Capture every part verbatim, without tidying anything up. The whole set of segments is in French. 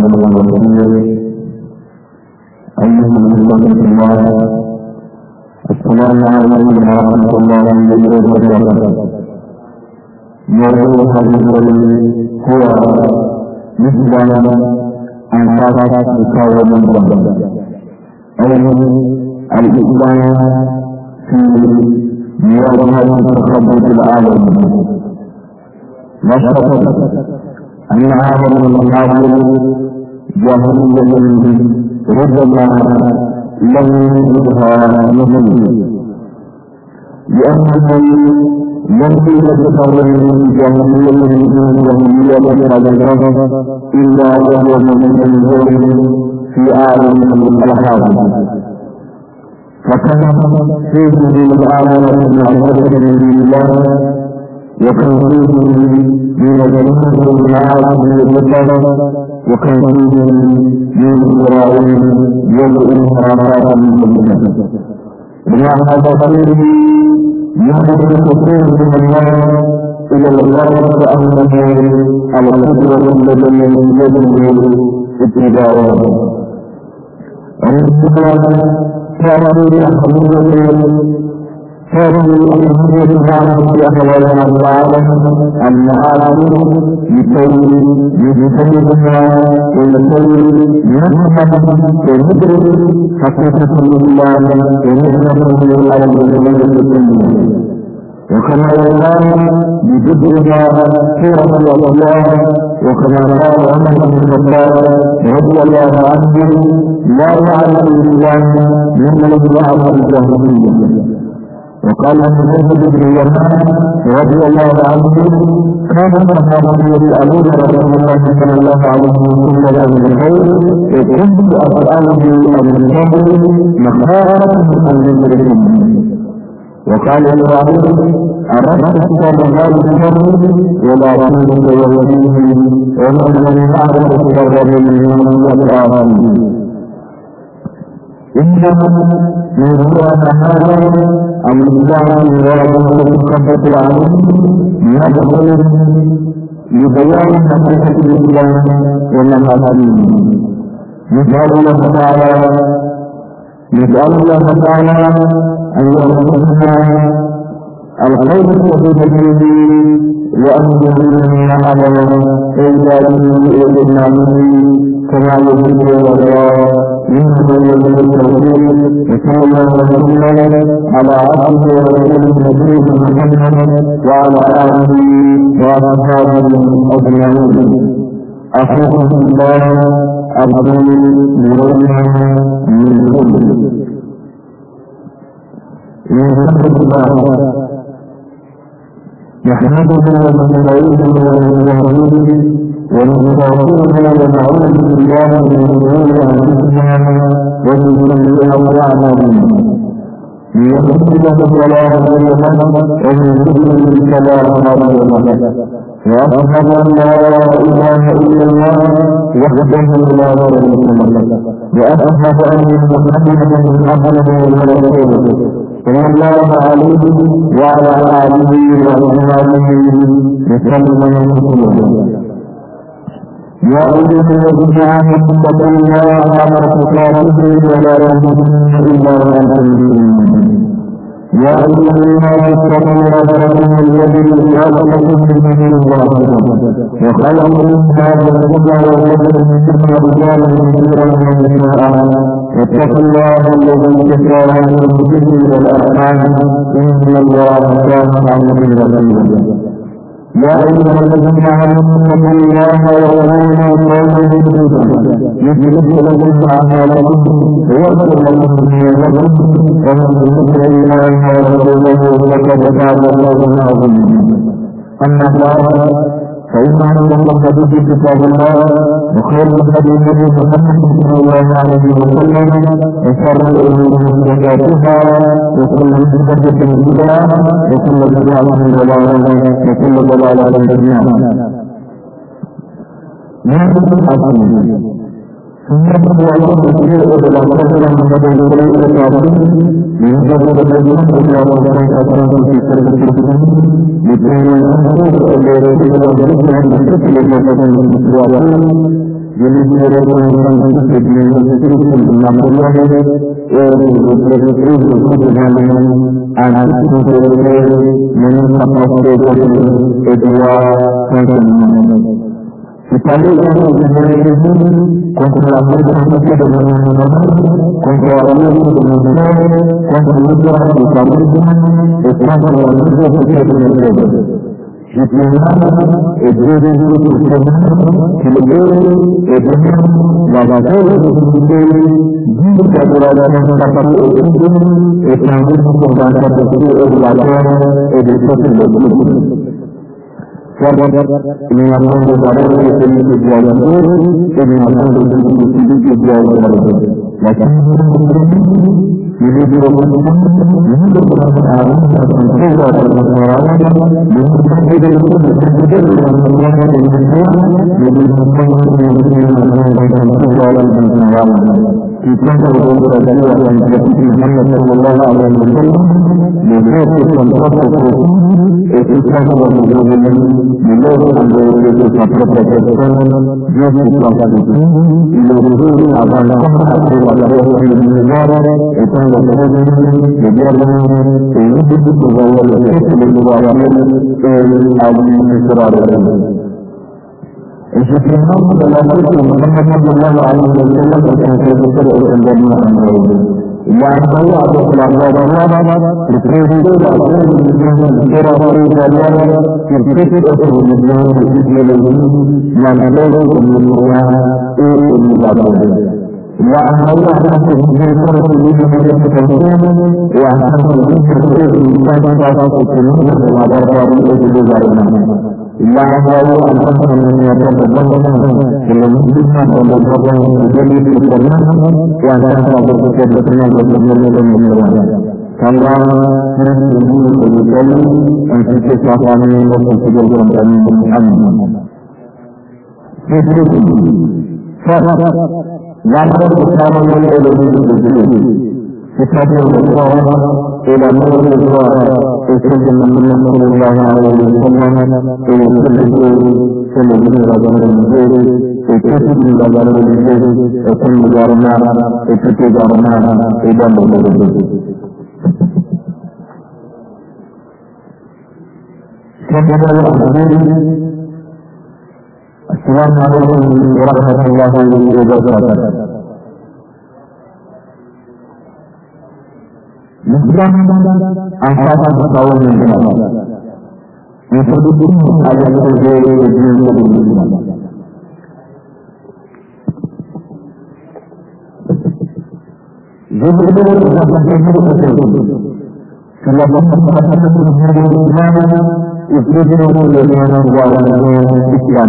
والوكيل أيها المسلمون الله السلام عليكم ورحمة الله وبركاته. موضوع هذا هو مثل أنفاق مكاوم الرب أي الإسلام في مواجهة تخبط العالم. نشرت أن عالم المحاول جاهلية ربما لم يجدها مثل لأنه يمكن تصور الجاهلية الجاهلية على إلا وهو من في عالم الألحاد. فكان فيه من العالم المعرفة بالله وكان فيه من الجنة والعالم بالله وكان فيه من الإرائي والإنهارات بالله. بمع هذا فيه يهدف كثير من الله إلى الله وأنه القدوة التي يجب اتباعها. كانوا يحملون كانوا يحملون معهم في أحوالنا العالم العالم يسوي يسويها ويسوي يفهم ويدرك حقيقة الله ويدرك على الجميع. وكما يقال بجدها سورة الله وكما قال عمر بن الخطاب رضي الله عنه لا يعلم الإسلام ممن يعلم الجاهلية. وقال محمد بن يمان رضي الله عنه كان الصحابة يسألون رسول الله صلى الله عليه وسلم عن الخير وكنت أسأله عن الشر مخافة أن يدركني. وقال إبراهيم أردت الشر الشر ولا تنسى يهوديه ومن يعرف الشر من الآخرين. إنما من هو هذا أم الإسلام ورده تخبط العالم يدخل لبيان حقيقة الإسلام والمفاهيم. نسأل الله تعالى نسأل الله تعالى أن يرزقنا الخير الذي به وأن يجعلنا على عباده وإجماعه كما يحب ويرضى إنه ولي التوفيق. وصلى الله وسلم على عبده ورسوله نبينا محمد وعلى آله وأصحابه أجمعين. أخوكم الله أرجو إلينا من كل يحمد الله نحمده ونستعينه ونستغفره ونستغفره ونعوذ بالله من شرور أنفسنا ومن سيئات أعمالنا. من يهده الله فلا مضل له ومن يضلل فلا هادي له. وأشهد أن لا إله إلا الله وحده لا شريك له وأشهد أن محمدا عبده ورسوله صلى الله عليه وعلى آله وأصحابه وسلم تسليما. يا أيها الذين آمنوا اتقوا الله حق تقاته ولا تموتن إلا وأنتم مسلمون. يا أيها الناس اتقوا ربكم الذي خلقكم من نفس واحدة وخلق منها زوجها وخلق منها رجالا كثيرا ونساء واتقوا الله الذي تساءلون به والأرحام إن الله كان عليكم رقيبا. يا أيها الذين آمنوا اتقوا الله وقولوا قولا سديدا يصلح لكم أعمالكم ويغفر لكم ذنوبكم ومن يطع الله ورسوله فقد فاز فوزا عظيما. أما بعد فإن أحسن الحديث كتاب الله وخير الهدي هدي محمد صلى الله عليه وسلم وشر الأمور محدثاتها وكل محدثة بدعة وكل بدعة ضلالة وكل ضلالة في النار. ثم الله كثير إلى كثير من الذين يتعبدون من جبل الذين يتعبدون في سبيل لكي ينظروا إلى رسول الله من كل جبل من jadi mereka yang menjadi menjadi namanya itu dengan anak itu menempatkan kedua sekali yang menjadi kontrol dengan kontrol yang saya ada selama berapa berperiode dalam kira-kira dalam kritik atau yang ada kemudian ini dalam yang saya ada Sesuatu berdoa ila nurul doa itu dengan Allah Alaihi Wasallam itu seluruh rakyat Indonesia itu juga rakyat Indonesia itu negara mana itu negara mana itu negara Assalamualaikum warahmatullahi wabarakatuh. Muslim angkatan berkawan dengan Allah. Yang berdiri ayat berdiri dengan Jadi itu adalah sesuatu kalau masyarakat menjadi mana itu dengan orang Islam.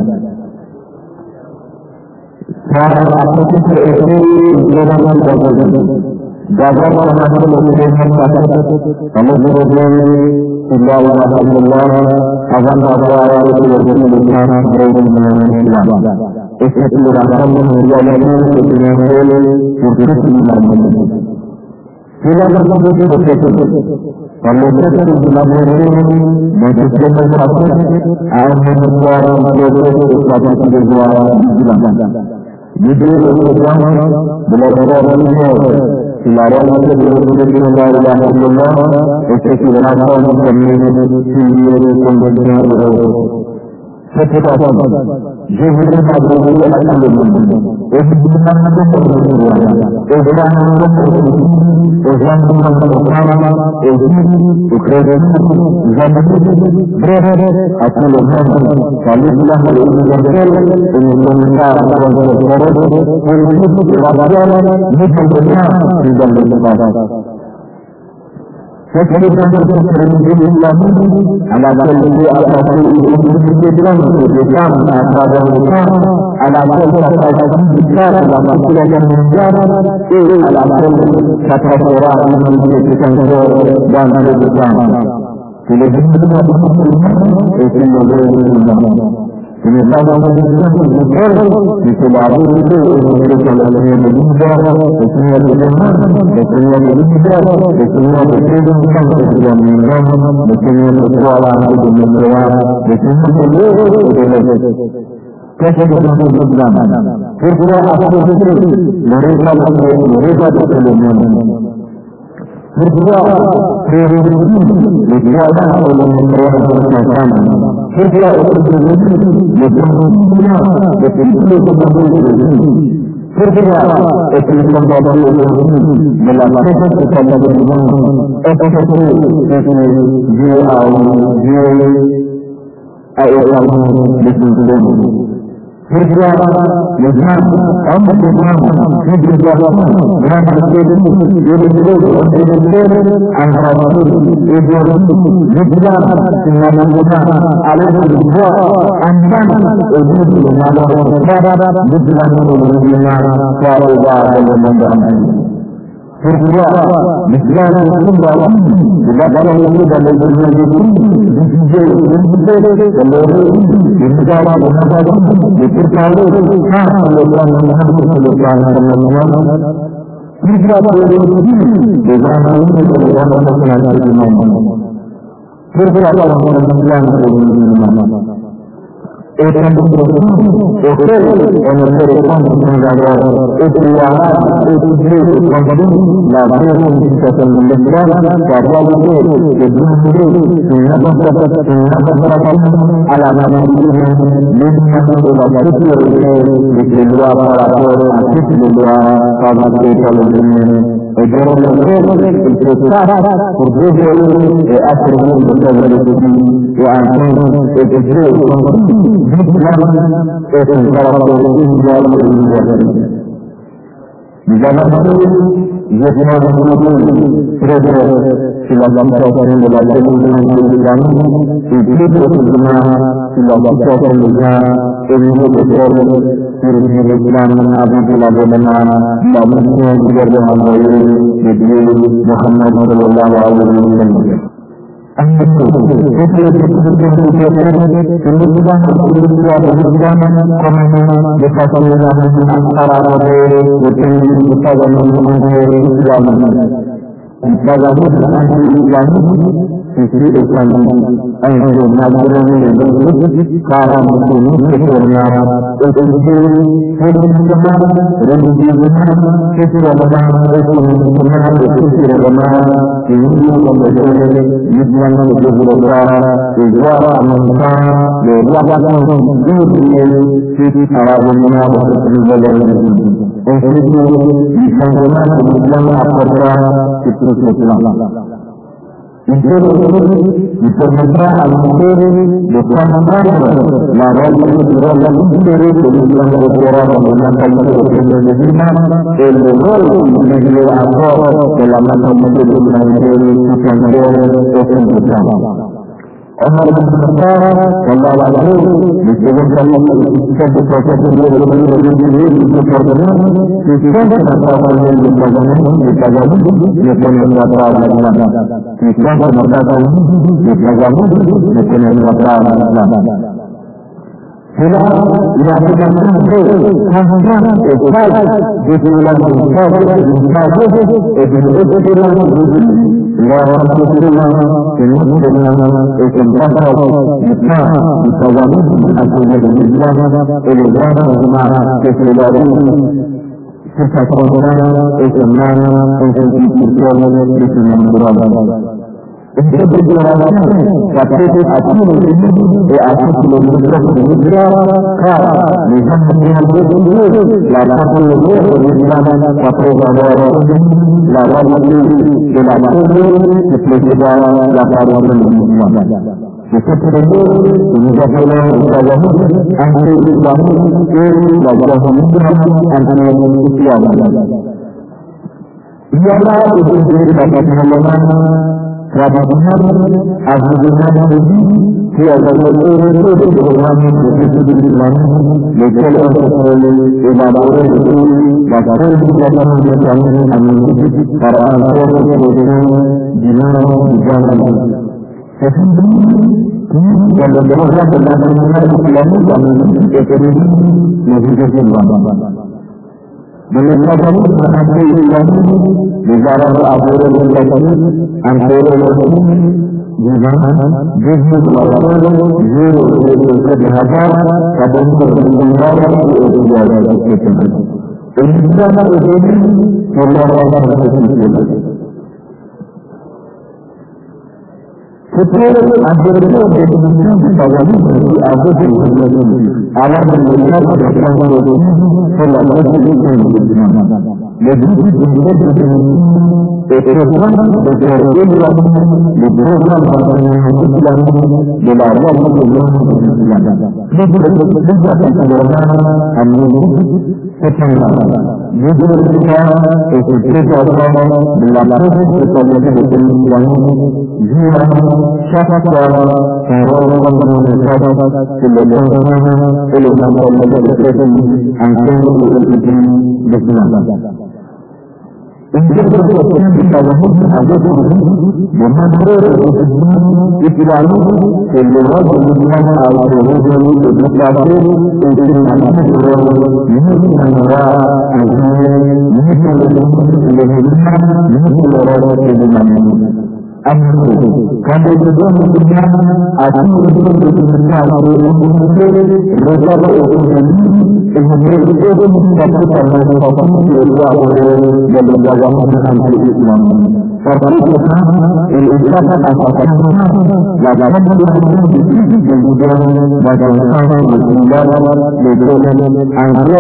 Cara apa itu itu dalam Jaga orang yang masyarakat, kamu berbudi, tidak alhamdulillah, akan berdoa untuk berdoa berdoa Islam. Itu adalah menjadi kebenaran Islam. Tidak berbudi betul. Kalau kita tidak berbudi, mesti masyarakat akan berdoa untuk berdoa Islam. Jadi Islam benar-benar Silaran itu benar-benar Allah Alhamdulillah itu silaran kami sendiri pembenar setiap apa jadi pada bulan Alhamdulillah itu benar benar berdoa itu benar benar berdoa itu keren zaman benar aku lepas kalau bilang ini benar ini benar dan berdoa Jadi kita berdoa Islam ala kulli asasi Islam Islam pada Islam ala kulli asasi Islam ala kulli asasi ala kulli kata orang yang menjadikan dan Islam. Jadi kita berdoa Islam ini pada Islam itu baru itu kalau yang berbeda semua berbeda semua berbeda semua berbeda yang semua bersuara itu berbeda semua berbeda कैसे फिर पूरा आपको mereka mereka terlalu Berdoa, berdoa, berdoa oleh mereka bersama. Berdoa untuk berdoa, berdoa, berdoa, itu membawa melakukan kesalahan. Itu jiwa, jiwa, ayat berdoa. Berdoa, berdoa, kamu berdoa, berdoa, berdoa, antara itu itu berdoa, dengan berdoa, alat berdoa, antara itu dengan berdoa, berdoa dengan berdoa dalam berdoa. Berdoa, berdoa berdoa, tidak ada yang tidak berdoa itu, dijauh, dijauh, berdoa, berdoa, berdoa, berdoa, berdoa, Ekan berdoa, okey, orang berdoa mengajar, istilah, istilah, kemudian lalu kita mendengar bahwa itu itu siapa siapa siapa siapa alamat itu memang berbeda itu dua orang asik dua kawan kita ini Ejoro itu sah berbeza akhirnya berbeza yang itu itu kalau di dalam itu ia semua sudah silakan silakan belajar dengan dengan itu semua silakan silakan dengan ini betul betul Islam Nabi Sallallahu Alaihi Wasallam berdoa Nabi Muhammad Sallallahu Alaihi Wasallam Anda itu itu kemudian kemudian kemudian komentar dekat antara betul kita dalam Islam dalam Islam sisi Islam ayat nazaran itu cara ini sebenarnya itu sebenarnya religius itu adalah sebenarnya itu adalah ini adalah Islam itu adalah sebuah amanah yang sisi cara dunia berjalan itu sangat Islam apa itu Islam itu itu mereka al-Muslim bukan mereka lawan itu orang dari Islam berkorban dengan kalimat Islam elok menjadi apa dalam menuntut Islam itu bukan Islam Umar bin Khattab sallallahu alaihi wasallam disebutkan kita berproses dengan ini itu pertama kita mengatakan yang dilakukan kita jadi kita mengatakan kita mengatakan kita jadi kita mengatakan Bila ia tidak mampu, hanya esok jadi lagi esok jadi esok jadi lagi Lawan Rasulullah dengan Islam kita bisa wajib akhirnya Islam elegan semara keseluruhan kita saudara Islam untuk berjuang di dalam beragama Itu berjuang tapi hati ini di atas seluruh dunia kah dengan menjadi lawan Islam satu lawan lawan dalam seperti dalam lawan Islam seperti itu menjadi lawan anti Islam ini lawan anti Islam ialah itu dapat menolong Rabbana azza ini dia berdoa untuk orang yang beriman legal oleh ibadah itu bahkan dalam jalan amin para orang jinan jalan sesungguhnya dalam dalam dalam Islam ekonomi negara Islam Mengenai mengenai Islam negara Abu Dhabi antara Jangan jujur melakukan jujur kejahatan pada orang yang itu. Ini adalah ini orang yang Setelah akhirnya kemudian bagaimana aku berjalan alam melihat bersama ini selama ini jadi kemudian ekosistem berjalan di program yang dilakukan oleh setelah jujur kita ekosistem dilakukan jiwa syafaat orang-orang yang sebenarnya ilmu pengetahuan angkat bersama. Untuk berkaitan dengan agama Muhammad Islam seluruh dunia al-Qur'an berkata untuk Amin. Kami juga mendengar akan berbentuk bersama untuk bersama untuk untuk mendapatkan dan beragama dengan Islam. Karena itu Islam asalkan lakukan dan juga bagaimana menjaga legal antara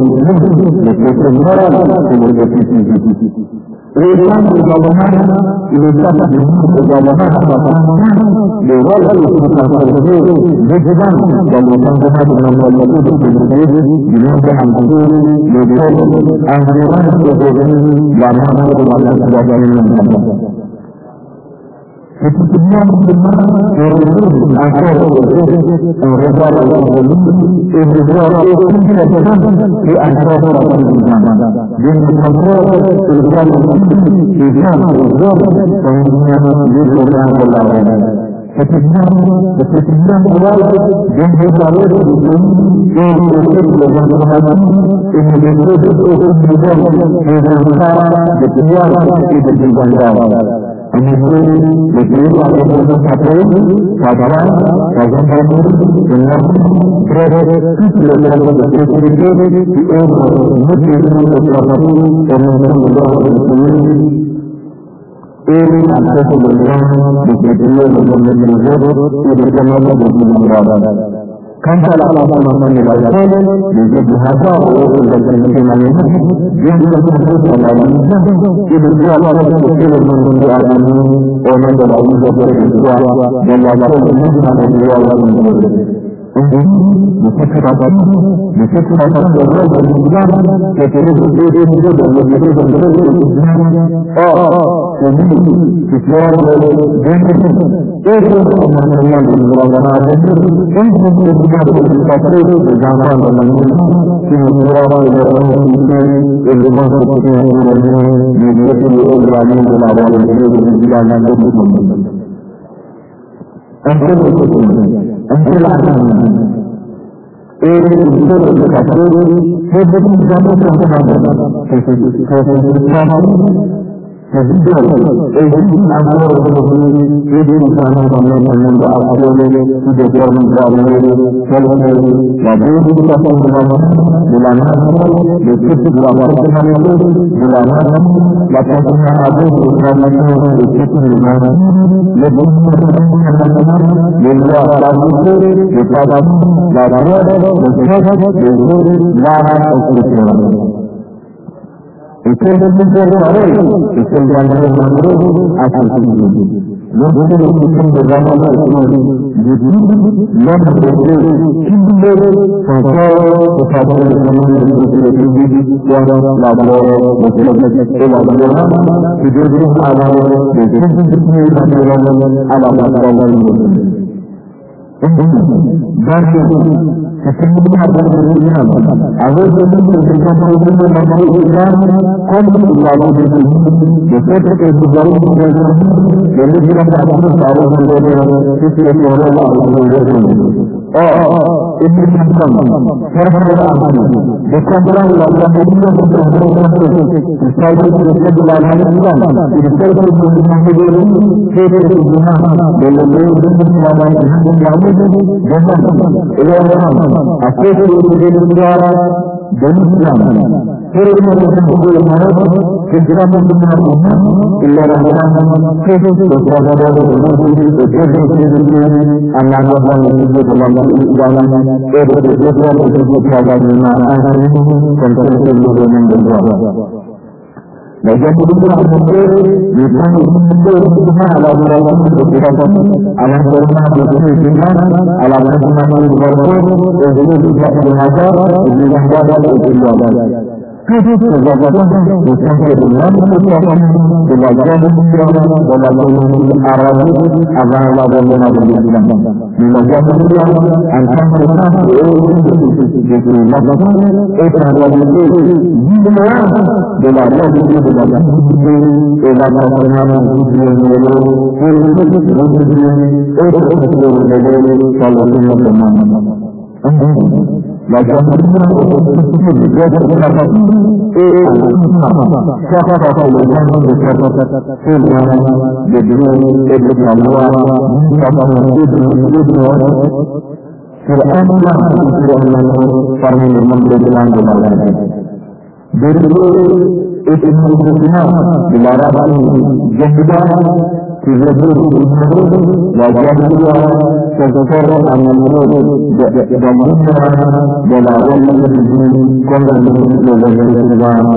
Islam bagaimana Islam bagaimana dewa lalu kita berjudi juga dan bagaimana dengan Allah itu berjudi dengan hancur legal antara bagaimana dengan bagaimana Sebenarnya benar orang akan orang orang ini orang di antara orang di antara Islam Islam Islam Islam Sebenarnya sebenarnya awal yang berlalu di sini yang berlalu ini berlalu juga di antara Ini betul ada satu sahabat sahabat dengan berada di dalam beberapa di orang muslim ini ada sebenarnya di dalam Kan salah satu orang yang berada di bahasa orang yang yang disebut dalam itu dua orang yang menjadi agama orang dalam dua dan dalam dua orang Musyarakat, musyarakat berada di dalam kehidupan hidup dan kehidupan bersama. Oh, ini sesuatu yang itu namanya beragama dan itu juga berkaitan dengan zaman ini. Orang yang itu masuk ke dalam ini itu orang yang berada di dalam kehidupan. Antara itu, antara ini itu berkata, sebab zaman zaman Sehingga ini antara ini sana sama dengan aku ini sudah berminggu kalau lalu kita sama bulan itu berapa bulan itu bulan lalu kita ada bersama itu bulan lebih lebih lagi kita lalu lalu Itu yang menjadi itu yang menjadi asal itu. Lalu kita berjalan lagi. Jadi yang menjadi ini kalau kita berjalan lagi yang lalu betul-betul lalu hidup ada betul-betul ada ada dan Sesungguhnya ada dunia, ada sesuatu yang berbeda dengan Islam, kaum Islam itu, sesuatu yang berbeda dengan jadi kita tak perlu tahu berbeda sesuatu yang berbeda. Oh, ini bukan perbedaan. Bukan perbedaan yang dunia berbeda. Saya itu sebelah mana Islam, itu sesuatu yang berbeda. Sesuatu yang berbeda. Belum berbeda dengan yang lain. Aku sudah berbicara dengan Firman Allah Subhanahu ketika mendengar illa rahman ketika berada di Allah Allah dalam dalam Bagi kita mengukur, kita mengukur semua alam alam kita alam semua berfungsi, alam semua berfungsi, jadi kita belajar, belajar belajar. Kita belajar bukan dengan kita belajar belajar Arab, agama dan Islam. Belajar belajar antara kita jadi belajar itu adalah belajar belajar itu menunjukkan dilarang jihad Tiga-tiga wajah dua seseorang yang menurut dan menurut dalam kondisi kondisi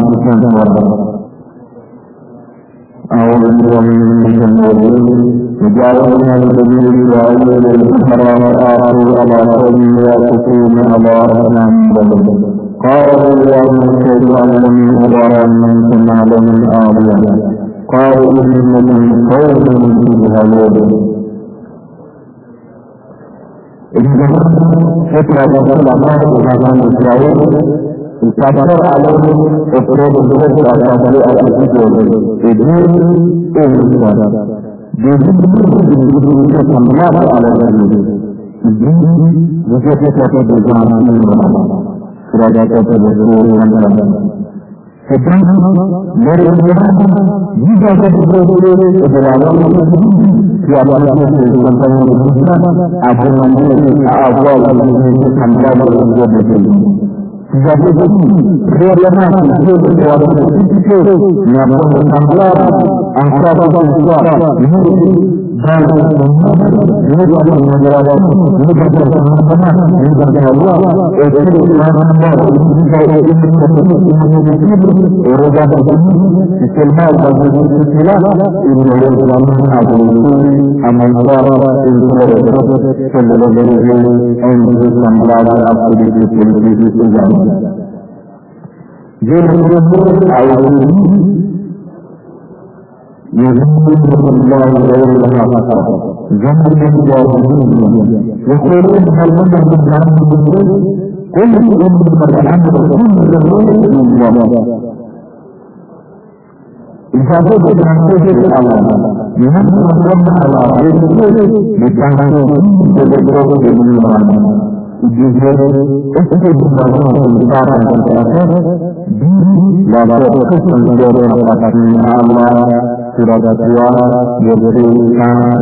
أعوذ بالله من الشيطان وجعلنا لسبيل وعلى الحرام آخر على قوم يأتون على أنام قالوا يا موسى اجعل لنا إلها كما لهم آلهة قالوا إنكم قوم تجهلون Setelah berlama dengan Israel, Israel alaihi Israel berdoa dari Allah itu. Ini Indonesia. Jadi itu semua Allah itu. Ini juga kita berjalan dengan Surga kita berjalan dengan sedang dari Tuhan juga berdoa kepada Allah. Siapa yang berdoa agar menjadi awal dari hamba berdoa. Jadi dia mana dia berdoa itu yang berdoa angka berdoa ini dan ini adalah menjadi ini adalah benar ini adalah Allah itu adalah hamba Eroga bagi Islam bagi Islam ini adalah amal amal Allah itu adalah seluruh dari Islam berada di sisi Islam. Jadi ayat ini يذكر الله غير الحق ذنب الجاهلين يقولون هل من بالله كل من الأمر كل الله إذا كنت تنتهي الله من أن على غيره بتعلم تذكره بالإيمان جزء استجب الله تعالى لا تقصد الله Surga tua berikan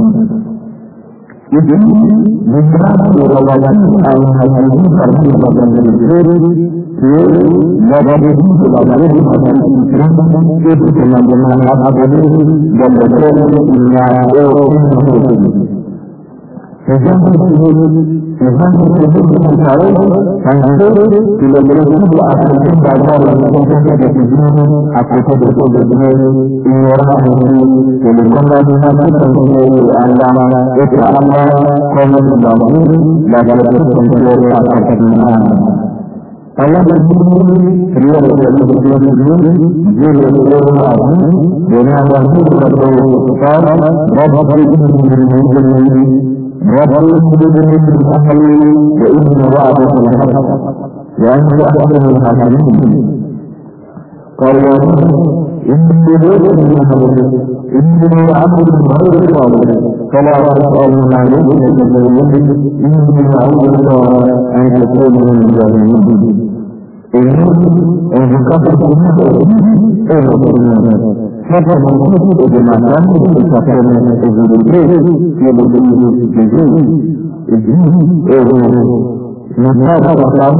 itu menjadi rawanan al-hadis karena bagian dari itu menjadi sebagai bagian itu dengan dengan hadis dan berikutnya Sejak sejak itu mencari sampai bila bila itu akan belajar mengenai kehidupan aku betul betul ini orang ini dengan dengan mengenai agama itu Allah komen dalam dalam mengenai agama Allah berfirman dia berfirman dia berfirman dengan Allah berfirman Rabb رب يسجدني في الأهل وإن وعدك الحق وأنت أحسن الحاكمين. قال يا رب إني ليس من أهلك إني عبد غير صالح فلا تسألني عليك بشيء إني أعوذ أن تكون من الجاهلين. إن كفرت إن كفر من جماعة كفر من الجزء في الجزء الجزء نصاب الله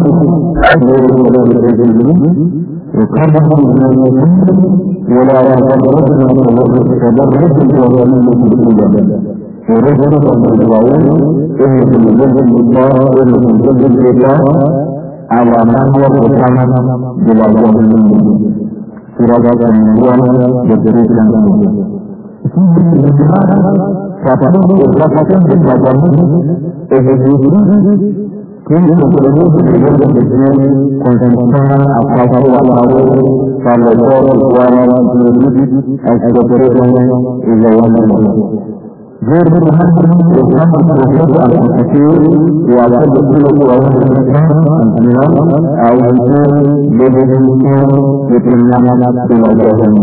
وكان ولا يتبرد تبرد ورجل المدعوين إن الجزء الله إن الجزء الله على ما هو قدامنا بلا جهل سراجا المدعوين بجريدا فاتحوا الرحمة بالمدعوين إذ Quindi soprattutto per le persone contemporanee a causa della lavoro, per le cose uguali a scoprire il lavoro. غير بالحسن يفهم الرسول على الكثير وعلى كل قوانين الإسلام أو يكون بدون يتمنى في الوجه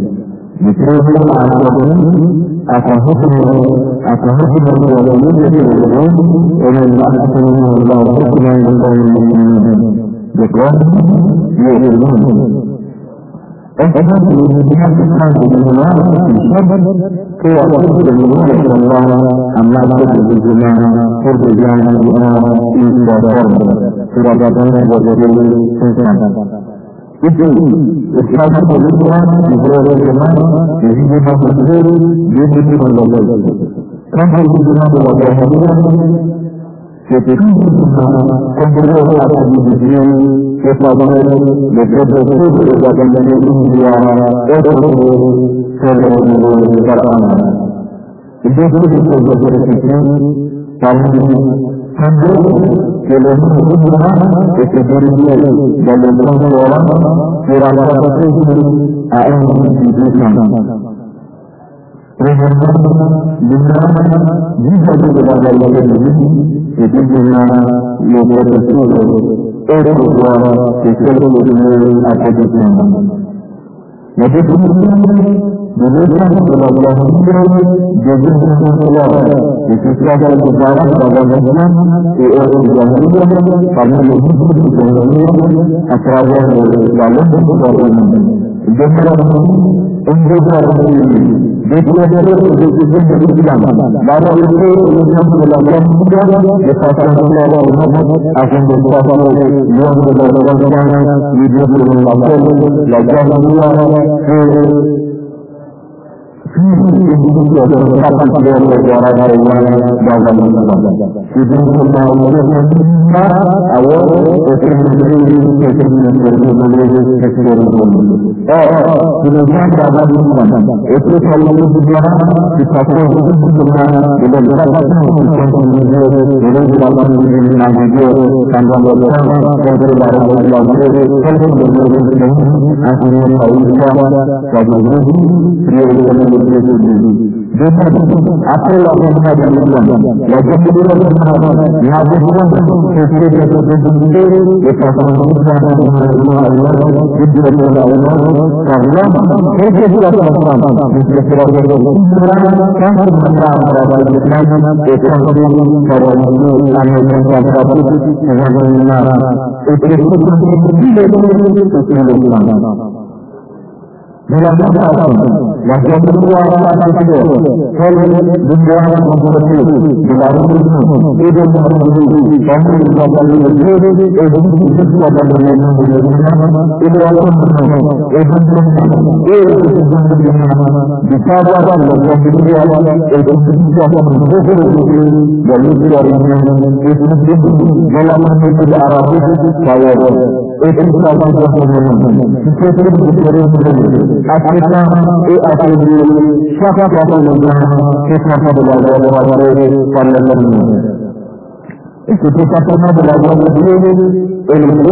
بسبب العالمين أفهم أفهم الوالدين يقولون إن الأحسن الله حكما يقولون بقول يقولون أفهم الوالدين من الله الشباب كي يقول الله الله أما تجد الجماعة فرد جانا بآه إنسا فرد سرابطان وجدين سنسان itu Islam Islam Israel Islam jadi kita berdiri di sini berdoa. Karena hubungan berdoa ketika kita kembali ke di sini kita boleh berdoa berdoa dengan India itu seluruh berdoa. Itu kita berdoa kami Sambil kelemahan itu berdiri dalam orang kira-kira itu akan dibutuhkan. Perhatian benar jika kita dalam ini itu benar lebih betul. Itu suara sesuatu yang ada di sana. Jadi Indonesia adalah negara jadi negara itu sebagai negara bagaimana di Eropa karena lebih berpengaruh antara dalam negara negara Indonesia ini dia dari segi Islam baru itu yang dalam negara disahkan oleh Allah akan disahkan oleh yang negara di dalam negara Ini adalah kapan dia berbicara dari mana dalam Islam. Ini adalah mana awal kesimpulan kesimpulan Oh, kemudian dalam Islam itu selalu berbicara di satu kesimpulan di beberapa kesimpulan ini dalam Islam juga tanda bersama dan berbara Islam itu kesimpulan akhirnya Islam bagi Muslim Jadi apa yang kita lakukan? Wajib kita lakukan. Yang bukan sesuatu yang terjadi kita lakukan Allah itu adalah Allah karena kita sudah lakukan. Kita sudah lakukan. Kan pada Islam itu pada Islam yang terdapat itu itu dalam masalah wajah kedua orang itu kalau dunia membuat itu dalam itu itu menjadi kami dapat menjadi itu sesuatu yang berbeda itu adalah itu itu disabar dalam dunia itu sesuatu yang berbeda dan itu itu dalam itu Arab saya itu sama sesuatu yang berbeda Afrika e Afrika siapa yang mengenal siapa yang berada di dalam ketika pernah belajar ilmu ilmu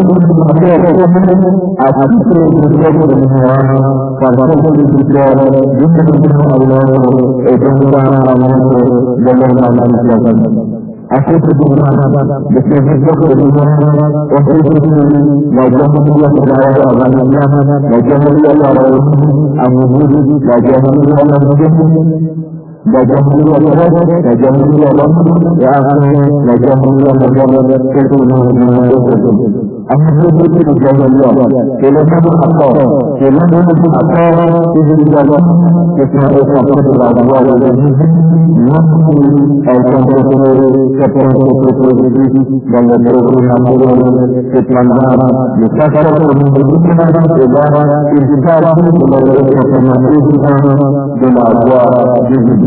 ada asal berjalan dengan pada berjalan dengan Allah itu Allah dalam manusia asal berjalan dengan berjalan untuk wajah mulia kepada Allah wajah mulia Allah amun wajah mulia Allah Gajah mulia berada, gajah mulia bangun, ya akhirnya gajah mulia berada keturunan itu. Akhirnya itu gajah mulia. Kelemahan apa? Kelemahan apa? Itu jalan kepada satu berada di mampu akan terus seperti dan berperan keterangan disasar pemerintahan negara intisar kepada dan Allah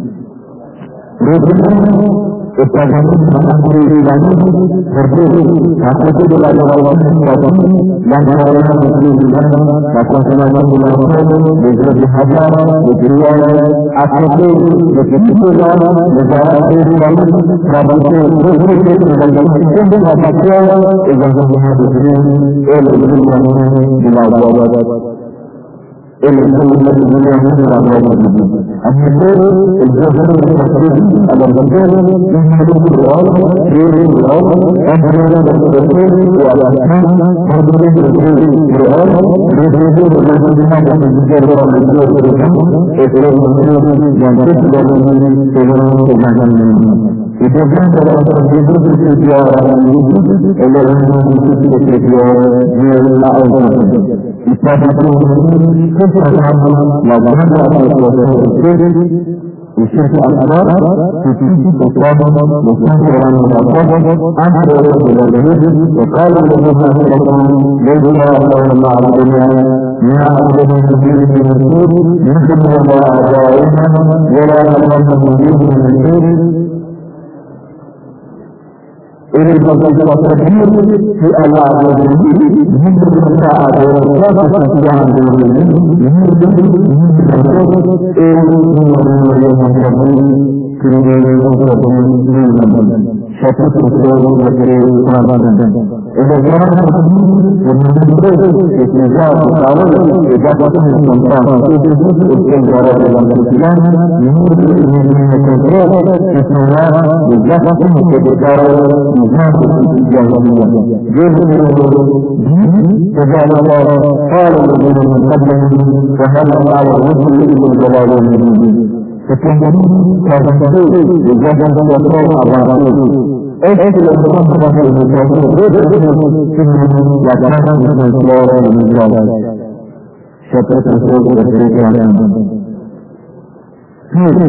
Rukun Ibrahim mengakhiri lagi berdiri aku itu belajar Allah dan orang muslim maka selama bulan Ramadan dihajar diberikan aku itu begitu lama negara ini lagi berabad rukun itu dalam hidup manusia yang menghadiri ilmu di bawah ilmu الذي يعلم الأمر النبي الجهل التقليد الرجال من هذه الرؤى غير الرؤى أمرنا بالرسول والأحكام فضل الرؤى رسول الذين يتجرب الرسول إسلام الرسول ينتقل من سجن سجن itu kan dalam terhidup sejarah ini oleh sejarah Allah kita perlu kesadaran lawan usia anak sisi bersama bersama orang orang antara orang kalau Muhammad lewat Allah Maha ya Allah sendiri menurut mungkin Allah ada wala Allah ini bagaimana terjadi di Allah ini menurut ada proses yang ini satu persoalan dari Ramadan. Ini orang yang menurut kita tahu kita patut mencontoh untuk orang dalam Islam menurut mencontoh semua juga berbicara tentang jahiliyah. Jadi sebenarnya kalau kita mengkaji bahwa Allah itu berjalan sepanjang hari juga dalam apa itu eh tidak pernah berhasil mencapai wacana seluruh negara seperti itu berjalan jadi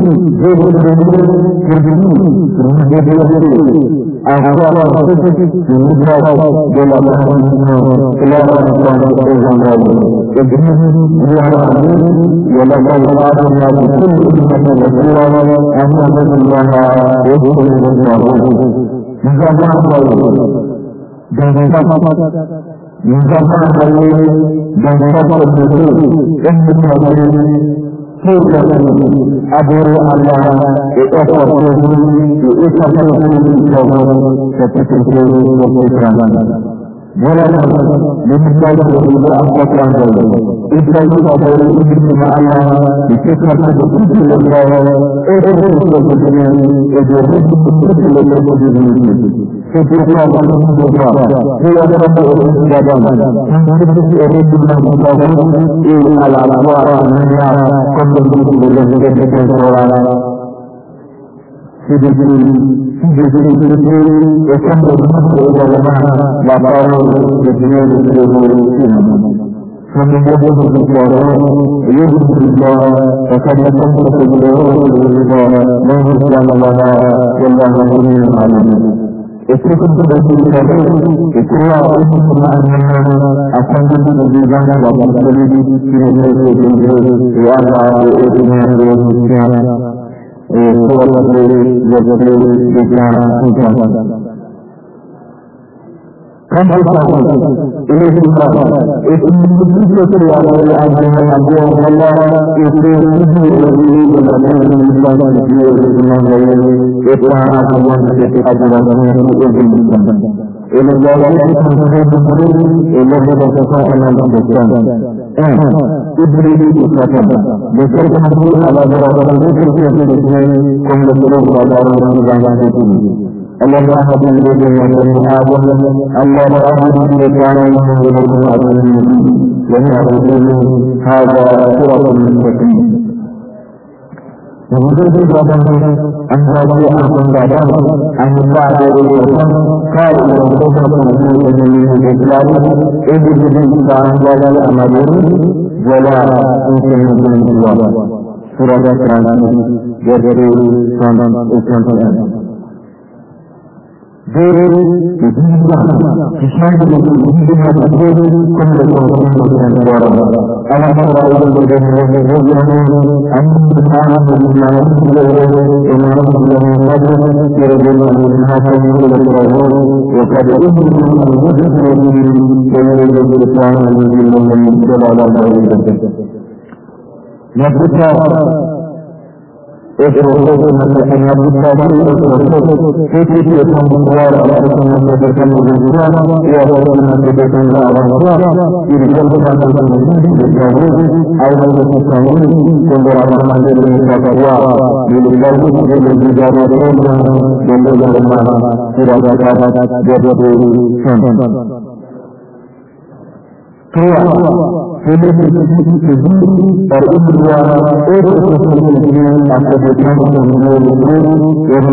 Abu Allah itu itu seperti Wala diminta juga apa yang itu juga dari ilmu Allah dikatakan begitu Allah itu sebetulnya itu itu seperti apa yang kita dia ada dalam ini ala Allah Sejujurnya, sejujurnya, akan bermakna dalam laporan sejujurnya sejujurnya. Kemudian berbicara, ia berbicara, akan datang bersebut berbicara, mengucapkan Allah yang Maha Itu sudah berbicara, itulah sebenarnya akan berbicara dalam sejujurnya sejujurnya, Allah itu berbicara. kan berkata ini semua itu menjadi sesuatu yang akan Allah itu ini benar-benar menjadi itu akan menjadi ajaran yang diinginkan. Ini jalan yang benar-benar ini benar-benar akan menjadi. Eh, iblis itu kata, besar kemudian Allah berada di sisi ini, kemudian berada di dalam itu. Allah berada di dalam Allah, Allah berada di dalam Allah, dan Allah ini ada suratul mustaqim. Kemudian juga antara yang akan datang, antara dari orang kaya dan orang yang memiliki Islam, ini juga antara amalur, jalan untuk menuju Allah. Surah Al-Quran dari contoh contohnya. Jadi, kita kisah ini kita belajar tentang orang Allah Taala एक रोज़ में हमारे बुद्धा की खेती की संबंधित आलोचना में देखने को मिला ये आलोचना में देखने को मिला ये रिजल्ट का संबंध है आयोजन के संबंध को बराबर मानने के लिए हुआ ये रिजल्ट के लिए गुजारा है जो लोग हमारा पूरा का जो जो संबंध किया ini dari dua itu sebenarnya ada beberapa yang yang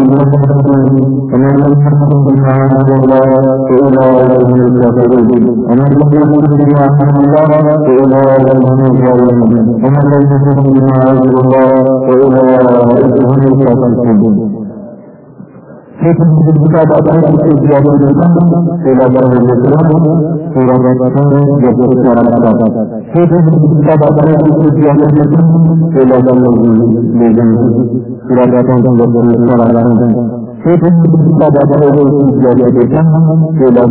kita baca itu jadi kita baca surah Al-Baqarah jadi surah Al-Baqarah kita baca itu jadi kita baca surah Al-Baqarah jadi surah Al-Baqarah kita baca itu jadi kita baca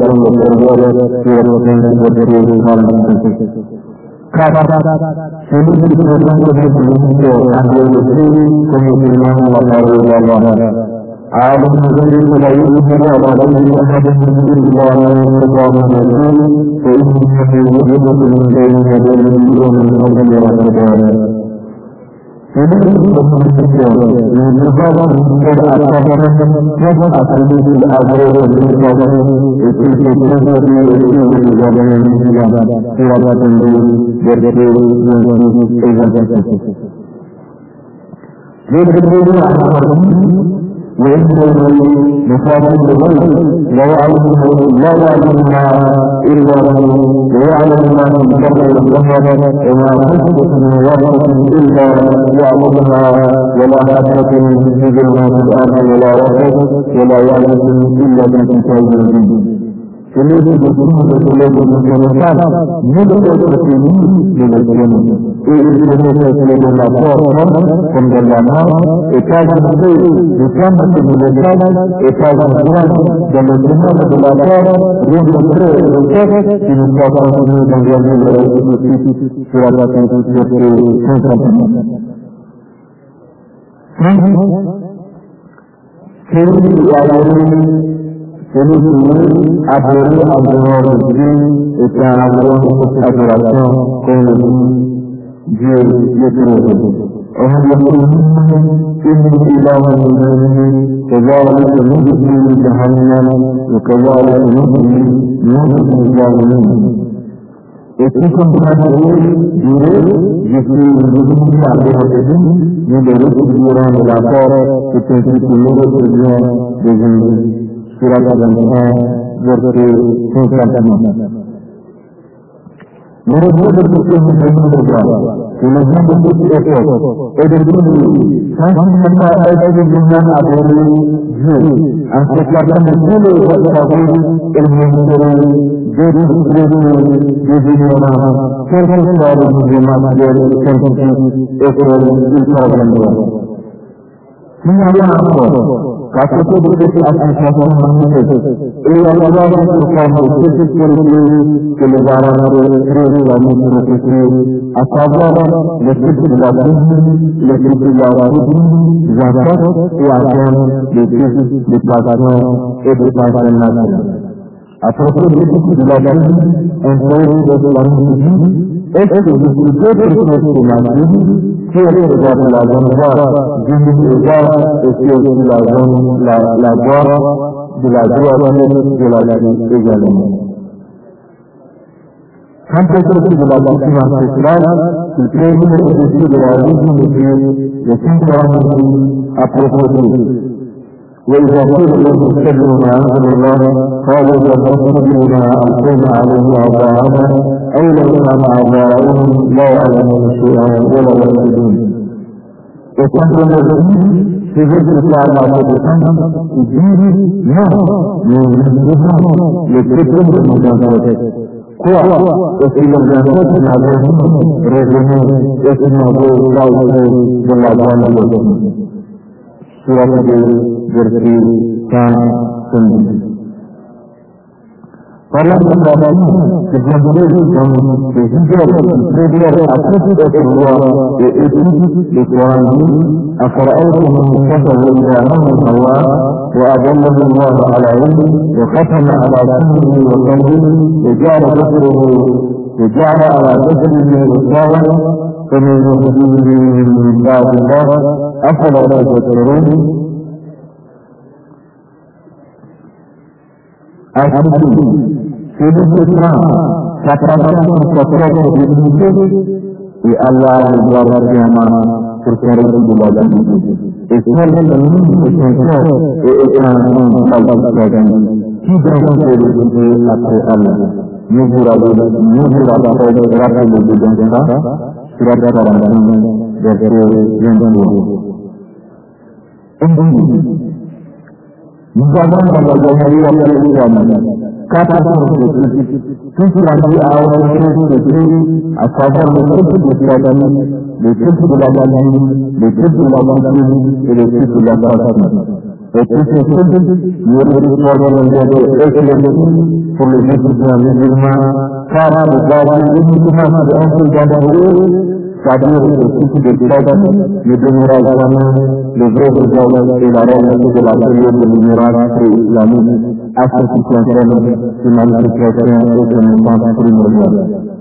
surah Al-Baqarah kata-kata ini diperlukan untuk ambil bukti kemudian Allah عالم الغيب لا يظهر على غيب أحد من الله سبحانه وتعالى فإنه يجب من بين يديه ومن قبل ربه. Ini adalah sesuatu yang berbeda dengan apa yang akan dilakukan oleh Allah. Itu sesuatu yang berbeda dengan Allah. Tiada tentu berbeda dengan Allah. Jadi berbeda apa? وإنه مصابين الغيب لا يعلمه لا يعلمها إلا هو ويعلم ما في البر والبحر وما تسقط من ورقة إلا يعلمها ولا حبة في ظلمات الأرض ولا رطب ولا يعلم إلا في كتاب مبين. Kemudian berjumpa dengan masyarakat, mudah terpilih dengan jenis. Ini adalah sebuah laporan pendalaman, ekaran itu bukan menjelaskan ekaran Quran dan menjelaskan laporan yang berbeda di negara ini dan yang berbeda surat itu seperti contohnya. Kemudian Kemudian adalah antara rezeki ikan antara adoration kemudian jiwa itu. Orang yang ini ilawan ini kewajiban menjadi jahannam, kewajiban menjadi jahannam. Itu sebenarnya jiwa jika menjadi adoration menjadi jiwa melapor seperti menurut dunia dengan surat Al-Baqarah berarti contohnya. Menurut berpikir menjadi berapa? Kemudian berpikir itu, itu sama ada di dunia ada jauh. Asalkan menjadi sesuatu ilmu menjadi jadi jadi jadi orang. Kerana dari dunia menjadi sesuatu itu itu Menyayangi kata itu begitu akan saya mengenai. Ia adalah perkara itu seperti kelebaran dari dan seperti asabar lebih dilakukan lebih dilakukan zakat yang lebih dilakukan edukasi nasional. Apapun itu dilakukan untuk dilakukan itu juga berkaitan Quiere llegar a la guerra, llegar es la la la guerra de la guerra de la guerra. Antes de la última central, el premio de la religión de cinco años a propósito. وإذا قيل لهم اتبعوا ما أنزل الله قالوا تتبعون ما ألقينا عليه آباءنا أو لو كان آباؤهم لا يعلمون شيئا ولا يهتدون. وكان الذين في ذكر الله على الإنسان الدين نهى من الإنسان للذكر بالمجازات. قوى وسيل الجازات عليهم رجلهم يسمى الله بالله سورة berarti kan sendiri. Kalau kita baca sebenarnya yang sejujur sebenarnya apa itu keluar itu Quran أفرأيتم من كفر إلهه الله وأضله الله على علمه وختم على سمعه وقلبه وجعل بصره وجعل على بصره غشاوة فمن يهديه من بعد الله أفلا تذكرون. Al-Quran, hidup Islam, kata-kata kata-kata itu di Allah luar biasa perkara itu dalam itu. Islam ini Islam Islam kalkulasi tidak boleh dilakukan Allah. Mujurada, mujurada pada rakyat itu jangan surat orang dari yang dulu. Zaman pada hari yang lama, kata itu tujuan di awal itu asabar itu diadakan, itu dilakukan, itu dilakukan, itu dilakukan. Itu sesuatu yang dilakukan menjadi ekstremis, politik dan lima cara berjalan ini cuma untuk jadi Sadir itu dilakukan itu merasakan lebih berjalan di dalam itu dilakukan lebih merasa Islami asal sesuatu dengan sesuatu yang memang primordial.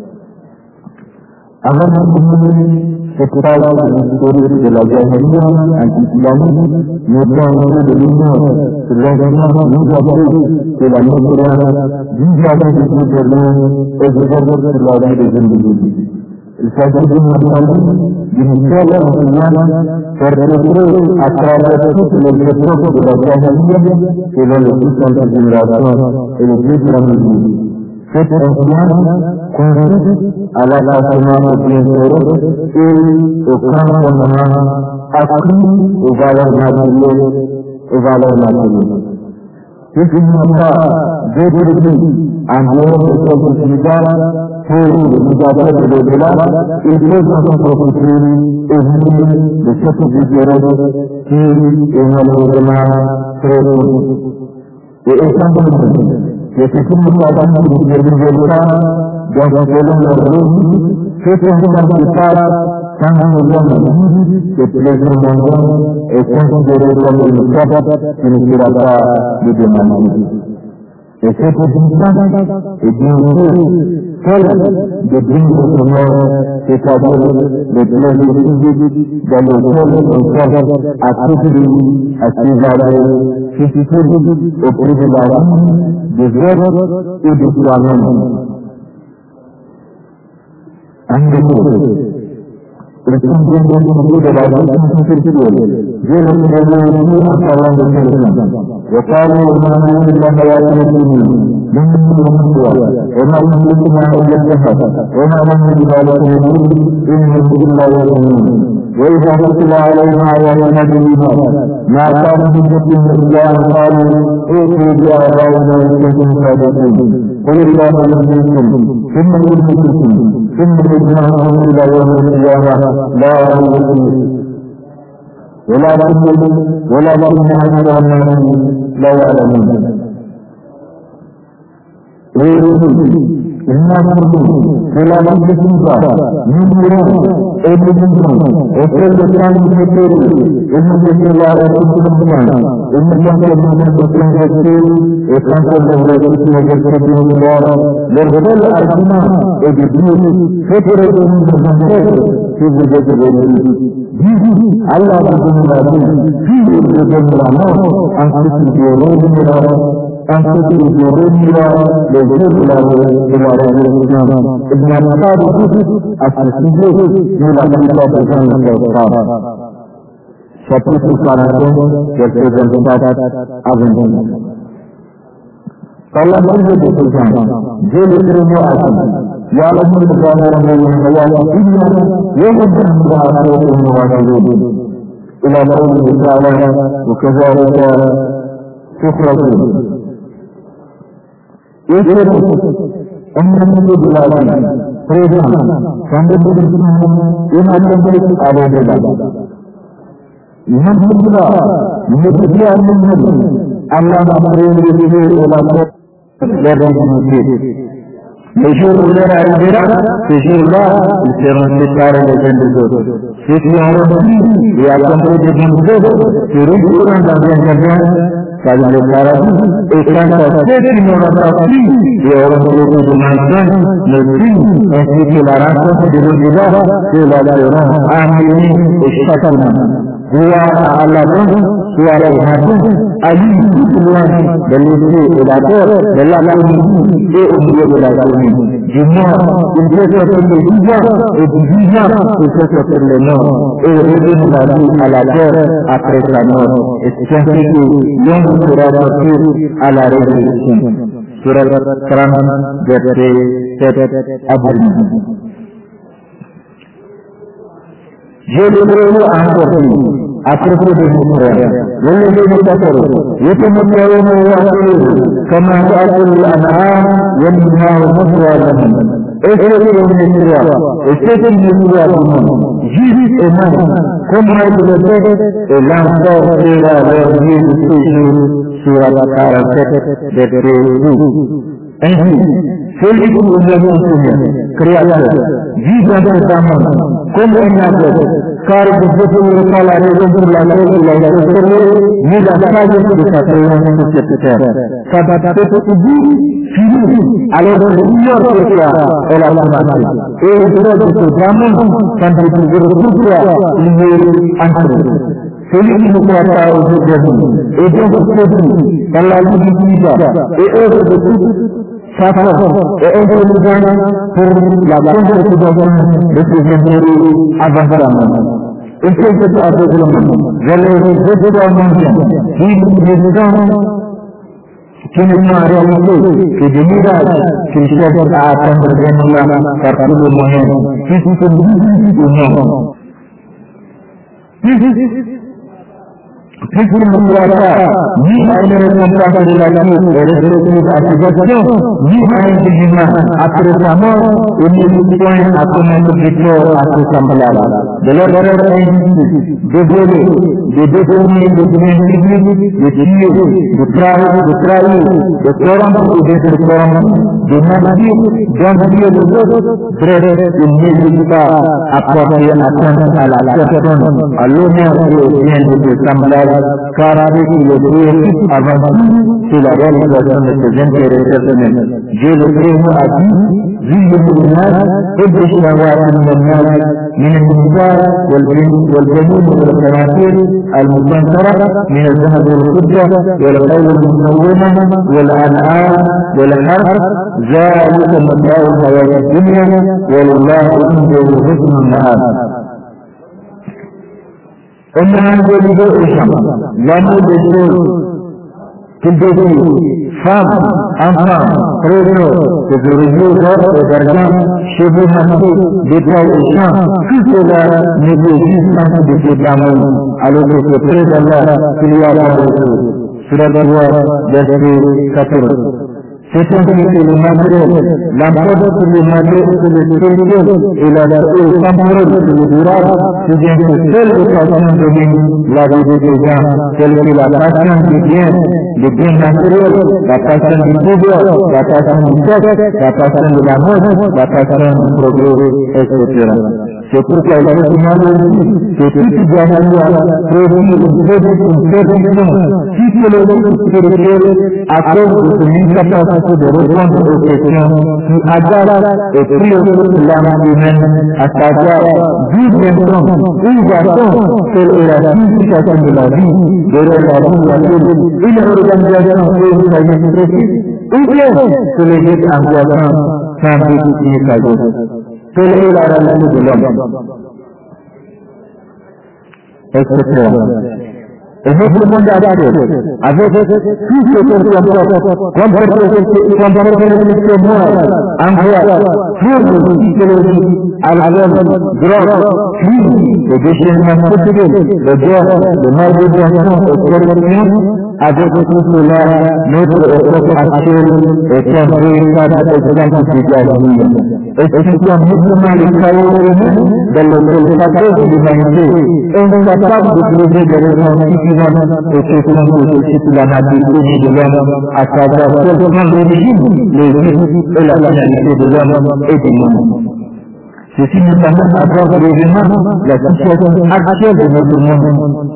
Agar menjadi sekitar histori belajar anti-Islami mudah untuk dunia sebenarnya menjadi dalam dunia juga itu berlaku sebagai sebuah sendiri. الفجر المحمد بمثال القيامة فالرسول أكرمته للفترة بالجاهلية إلى الفترة الجنراسيون إلى الفترة الجديدة. فترة القيامة كانت على الأسماء الجنسية وكان لها أكرم وغاية المادية وغاية المادية. في المطاع ذكر عن يوم الصبح الشجاع فوري مجابات الإبلاء إبلاء الصفوفين إهمي بشكل الجرد في إهمال الجماعة فوري وإسلام المسلم يتكلم الأدام بالجرد الجرد جاهزين الروح في تهدم الكتاب كان الجمع يتلزم المنظر إسلام الجرد والمكتب في الكتاب بدمانه Ese pendidikan itu kalau diberi semua kita boleh belajar dan belajar aktif aktif dalam sisi operasi dalam belajar itu dalam anda Berkumpul dengan dalam sisi dia menjadi masalah besar. Waktu mana kita hayat ini, menunggu, orang menunggu yang jahat, orang menunggu dalam ini, ini Allah ini. وإذا تتلى عليهم آيات نبينا ما كان حجتهم إلا أن قالوا ائتوا بآبائنا إن كنتم صادقين قل الله يهديكم ثم يهديكم ثم يجمعهم إلى يوم القيامة لا ريب فيه ولكن ولكن أكثرهم لا يعلمون. إن كلا نفسهم نورا أبدهم أكثر كلام كثير إن كلا أبدهم إن كلا نفسهم كثير إكثر من كثير الله لغدل أرجما أبدهم كثير من كثير في وجهه الله سبحانه في وجهه أن تسيرون أنت تجربني لجد إلى رجل ابن المطار أساسيه من الله سبحانه وتعالى سبحانه وتعالى يرتضى أبدا الله سبحانه وتعالى جل جلاله يعلم الظاهر من الباطن ويعلم الباطن إلى قوله تعالى وكذلك تخرجون يشهد أن النبي العالمين فريدان كان يقول إن الله على ذلك من الله يبدي أن النبي الله أمره به إلى ذلك يشهد الله على ذلك يشهد الله يشهد الله على ذلك يشهد Kalau sekarang ikan tersebut mengatasi dia orang itu dimakan nanti nanti dilarang dulu juga dilarang amin isyatan dia Allah pun dia hati ayi Tuhan dalili ilator dalam ini dia umur dalam ini jumlah interest terlibat edinya interest terleno ini menjadi alator apresano itu yang surah Al-Qur'an ala revolution surah Al-Quran dari Abu jadi perlu angkat apa itu dengan boleh dikatakan itu merupakan waktu kama aqul al-an'am wa minha muswadan itu merupakan itu merupakan jadi iman kuma itu elang ila revolution surah Al-Quran dari ini Feliz Revolution creator jika bersama kombinasi kar betul kala revolusi lalu lalu terus tidak saja kita terus terus sahabat itu film ala dunia kita oleh Allah ini itu zaman sampai berikutnya ini antar Feliz Revolution itu betul kalau kita itu betul Satu, itu bukan perlakuan kebijakan representasi agama. Itu satu aturan. Jadi itu juga mungkin. Ini juga kini ada itu kejenuhan, kesulitan akan berjalan karena semuanya itu sendiri Fikir membaca, ni ada membaca di dalam revolusi akibatnya, ni ada juga akhir sama ini poin aku nak begitu aku sampai dalam dalam ini dibeli, dibeli, dibeli, dibeli, dibeli, dibeli, orang sudah orang dengan lagi dan dia juga berada ini juga apa yang akan salah lakukan, alumni yang itu sampai Karari की लोगों आवाज़ सिलावर वजन प्रेजेंट के रेसेट में जो लोग हैं आदि जिन लोगों एक दूसरे वाले में من النساء والبنين والبنين والقناطير المقنطرة من الذهب والفضة والخيل المسومة والأنعام والحرث ذلك متاع الحياة الدنيا ولله عنده حسن المآب. Orang berbeza Islam, lalu betul, tidak faham, apa, perlu, kejuruju, keberagam, syukur hati, betul Islam, kita negeri Islam di dalam alur kepada Allah, keluar dari surat dua dari satu. C'est ainsi que le matériel, l'importance sur le matériel, sur le spirituel et la temporelle sur le durable, c'est bien que seule l'occasion domine la vie des gens, telle que la passion du bien, le bien matériel, la passion du pouvoir, la passion du sexe, la passion de la mort, la passion du progrès, et cetera. C'est pourquoi il faut demander que toute Jahannam produit une production, si c'est le monde spirituel, à cause de son incapacité de répondre aux questions qui agarrent et préoccupent l'âme humaine, à savoir d'où vient-on, où va-t-on, quelle est la signification de la vie, de la vie, une organisation précise précise, ou bien que les jeux en voyant sans but significatif. Quelle est la réalité de l'homme, et cetera. Et notre monde actuel, avec tout ce que nous avons, comme représenter moi, angoisse, trouble psychologique, alcool, drogue, crime, le déchaînement quotidien, le dehors, le malveillance et corruption, avec tout cela, notre époque actuelle est un véritable exemple du diable. Et c'est un mouvement de chaos dans lequel chaque de l'humanité est incapable de trouver des raisons suffisantes aux questions de la nature de l'homme, à savoir quelles sont l'origine, les buts et la finalité de l'homme et du monde. Ceci nous amène à voir brièvement la situation actuelle de notre monde.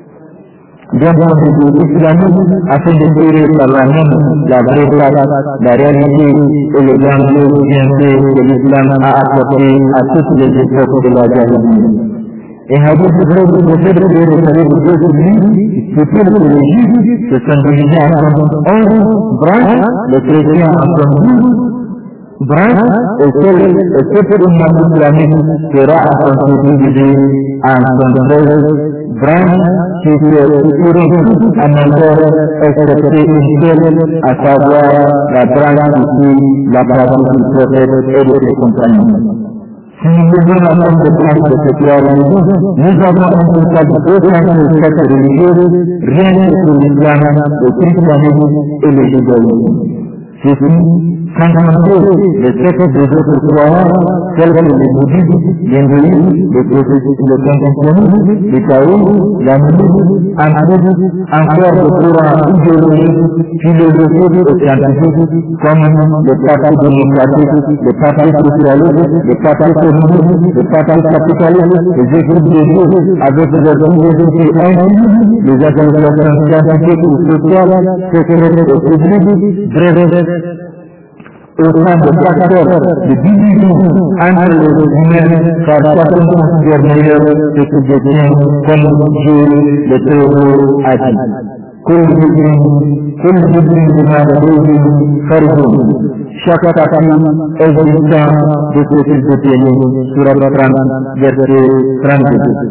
Bien entendu, l'islamisme afin de tirer par la main la vraie place, la réalité et le danger bienfait que l'islam a apporté à toutes les époques de la jahiliya. Et hadith de vrai du prophète de référer aujourd'hui, c'est pour que les juifs se sont divisés en onze branches, les chrétiens en sont douze branches, et cette umma islamique sera à son tour divisée en treize branches qui seront toutes en encore excepté une seule, à savoir la branche qui la pratique du prophète et de ses compagnons. Si nous voulons la forme de place de cette religion, nous avons un total aucun de cette religieuse, rien que pour l'islam, le christianisme et le judaïsme. Ceci, sans compter les sectes des autres croyants, tels que le bouddhisme, l'hindouisme, le confucianisme, le taoïsme, l'animisme, encore de courants idéologiques, philosophiques et scientifiques, comme le parti démocratique, le parti socialiste, le parti communiste, le parti capitaliste, les équipes de Dieu avec des organisations intimes, les organisations scientifiques ou sociales, secrètes et publiques, bref, autant de facteurs de division entre les humains, car chacun considère meilleur ce que détient comme Dieu le Très-Haut a dit. كل جبر بما لديه فرد chaque partie existant de ce qu'il détient sur la trente, verset trente-deux.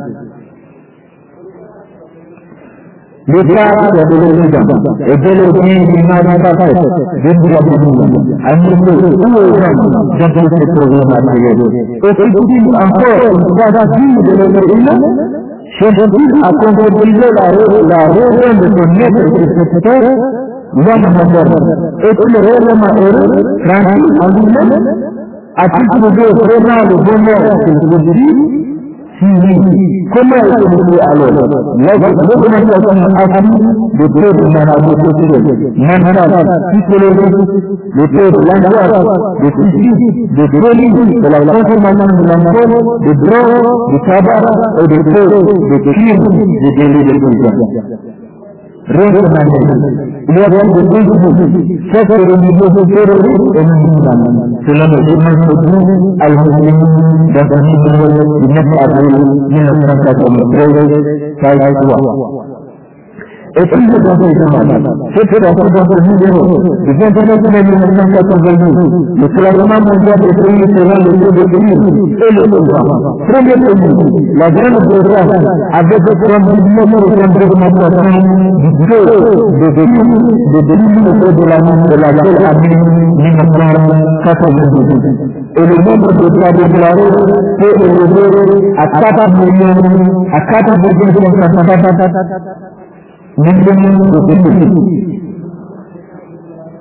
L'état de l'Occident est bel et bien l'image parfaite d'une diabolisme, à niveau où les hommes dans ces problèmes matériels. Et puis encore une partie de l'être humain, cherche-t-il à concrétiser la raison de son être sur cette terre, l'homme moderne. Est-il réellement heureux, tranquille en lui-même? A-t-il trouvé vraiment le bonheur qu'il désire? Si oui, comment est-ce alors l'augmentation accrue de taux de maladie quotidienne, mentale, psychologique, le taux de l'angoisse, de suicide, de folie, de la consommation de l'alcool, de drogue, de tabac et de taux de crimes, de délits de prison. Rien que manière, il y a bien des individus, chaque religieux terroriste est musulman. Selon le journal Soudou, Al-Muslim, dans un numéro du neuf avril mille neuf cent quatre-vingt-treize, page trois. Et puis je pense que c'est que dans ce numéro du vingt-neuf mai mille neuf cent quatre-vingt-douze, le classement mondial des pays selon le taux de crime et le pouvoir. Premier pays, la Grande-Bretagne, avec soixante-dix-neuf pour cent d'augmentation du taux de crime de délit de l'année de la belle année mille neuf cent quatre-vingt-douze. Et le nombre de cas déclarés peut élever à quatre millions, à quatre virgule cinquante millions de décès.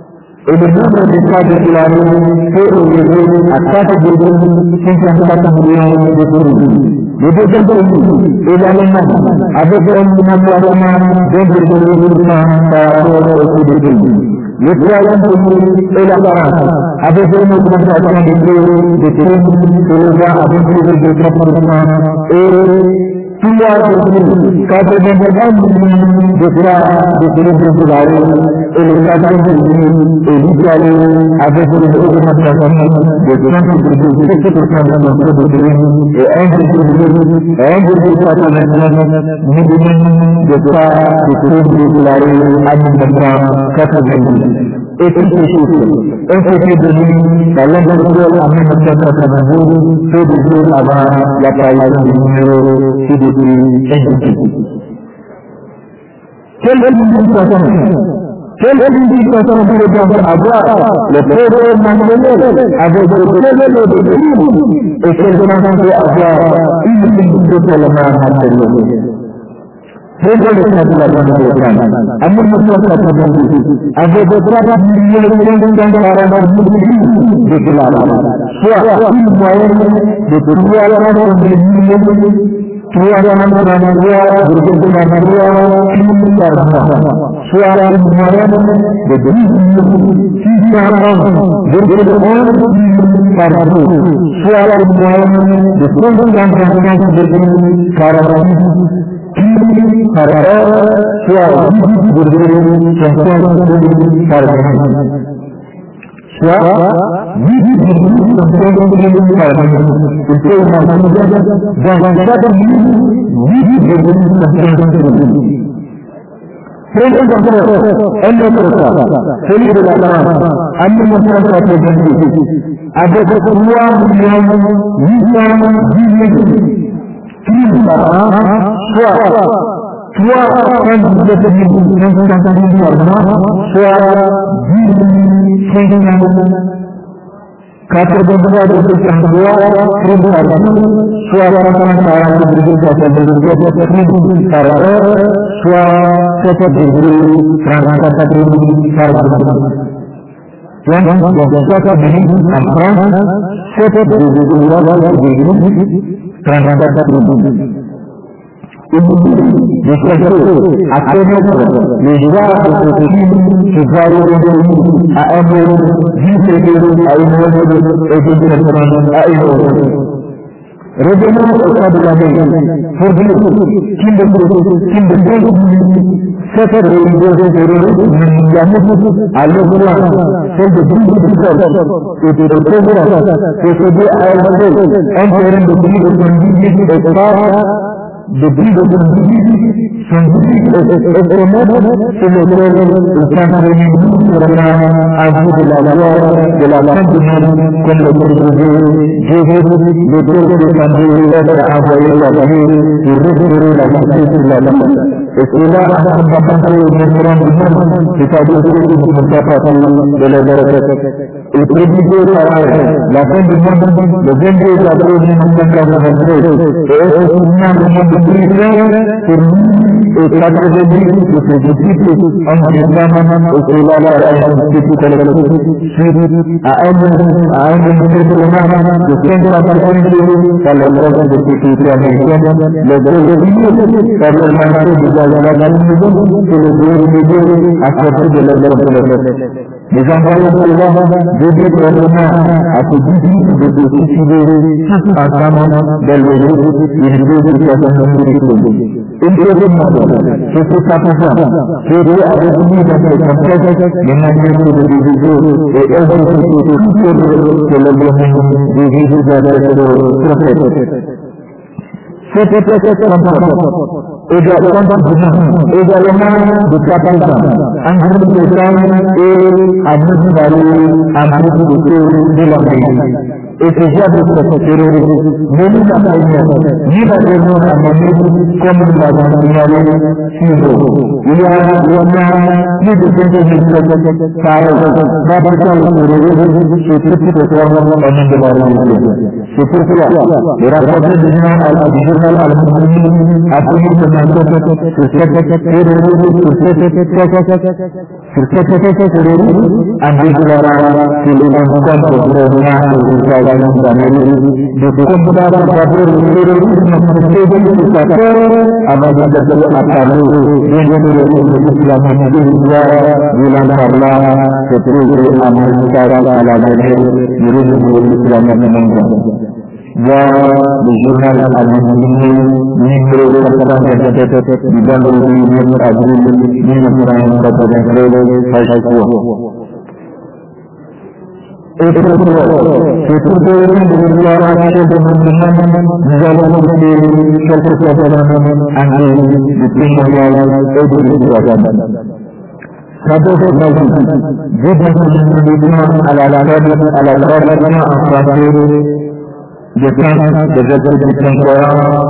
et le nombre de cas déclarés fait élever à quatre virgule cinquante-quatre millions de personnes. Le deuxième pays est l'Allemagne, avec un nombre d'un virgule huit par rapport au C D P. Le troisième pays est la France, avec une augmentation des prix de crimes élevant à vingt-huit virgule trois pour cent et trois virgule quatre-vingt-un millions de cas de crimes déclarés et le quatrième pays est l'Italie, avec une augmentation de trente virgule sept pour cent de nombre de crimes et un virgule quatre-vingt-neuf millions de cas de crimes déclarés en mille neuf cent quatre-vingt-dix. Et tout ce chiffre, un fait de lui, dans l'industriel en mille neuf cent quatre-vingt-douze, peu de jours avant l'apparition du numéro C D P indiqué. Quelle est l'indication? Quelle est l'indication que nous devons avoir? Le problème manuel avec le problème de crime et quelle demande peut avoir une indication seulement matérielle. C'est le cas de la banque de France. En mille neuf cent quatre-vingt-dix, avec de trois millions cinq cent quarante mille déclarés, soit une moyenne de trois cent millions, trois cent quarante-trois virgule quarante-trois crimes par mois, soit une moyenne de dix millions six cent onze virgule onze par jour, soit une moyenne de cinquante-cinq virgule quarante par heure, soit dix virgule cinquante par minute, soit dix virgule cinquante par minute. Il peut imaginer dans un cadre dix virgule cinquante minutes. Prenons encore un autre cas, celui de la France, en mille neuf cent quatre-vingt-dix, avec trois millions huit cent dix mille crimes par an, soit trois cent dix-sept mille cinq cent cinquante par mois, soit dix mille cinq cent quatre-vingt-trois virgule trente-trois crimes par jour, soit cent quarante virgule quatre-vingt-dix-sept crimes par heure, soit sept virgule trente-quatre crimes par jour. Donc, chaque minute en France, sept virgule trente-quatre crimes. Les chercheurs à connaître les droits de ce crime se voient réduits à un euro, dix euros à une euro et dix euros à une euro. Revenons au cas de la veille, pour dire qu'il ne peut cette réunion de terrorisme à l'ouvrir, celle de Bouddha de Sol et de Président, procéder à un terrain de prix de conduite et de prix de conduite sont éphémères sur lequel le centre réuni sera à bout de la loi de la fin du monde comme le proposé Jésus, le Dieu de Saint-Dieu a envoyé la vie pour récupérer la santé sur la terre. Et cela a rencontré le mémorandum du monde, c'est-à-dire que nous ne sommes pas partis de la retraite. Et prédisé par la fin du monde le vingt-deux avril mille neuf cent quatre-vingt-treize et est le monde de Brisbane pour lui et quatre-vingt-dix de ses disciples en examen et cela leur a été collectif suivi à un gouvernement de cinquante-cinq euros par le programme de sécurité américaine, le gouvernement par le mandat de la maison et le gouvernement à côté de leur retraite. Les envoyés de l'homme débutent vraiment à ce disciple de se suicider tous ensemble dans le jeu et le jeu de la sécurité. Une deuxième chose, c'est que ça peut faire. C'est de revenir dans ce contexte de manière de diviser et œuvrer sur tout ce que le domaine des Jésus de le prophète. C'est peut-être important. Également de Capanda, en groupe de femmes et à Moussouvare, en groupe de la Réunion. et que j'ai de cette terroriste, mais nous n'avons ni la raison à mener comme nous l'avons signalé sur eux. Il y a plus de vingt-cinq car la bataille de terrorisme, c'est tout ce que nous avons en de la réalité. C'est pourquoi le rapporteur du journal Al-Mouni a tenu de m'interroger sur cette terroriste, sur cette terroriste, en déclarant que les rencontres provenant des États-Unis d'Amérique de combattre d'abord le terrorisme procédé de sa terre avant de à parler de l'islamisme voulant par là se trouver à Moscou à la manière du renouveau de l'islamisme mondial. Voir le journal Al-Mouni, numéro quatre-vingt-dix-sept du vendredi neuf avril mille neuf cent quatre-vingt-treize, page trois. Et pour c'est pour que nous voulons acheter de nous, nous allons faire quelques personnes anglais du pays mondial et de l'État. Ça doit être la vie. Vous devez à la traduction à la traduction en français de sens des expressions cohérentes.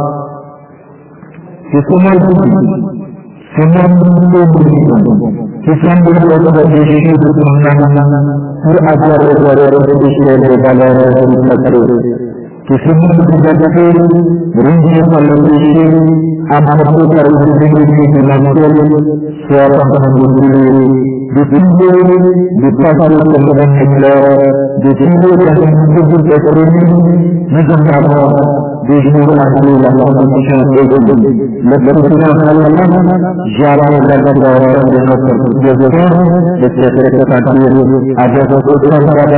C'est comment il dit. C'est même le qui semble être déchiré de son âme pour avoir le droit de déchirer les valeurs sacrées. Que ce monde vous a fait rendu par le péché, apporté par le péché de la morale, soit en train de brûler, de trouver, de passer comme un éclair, de trouver dans une double économie, nous en avons des jours à jouer la condition économique. Le président Al-Allah, jamais la grandeur de notre développement, de cette répartie avec autant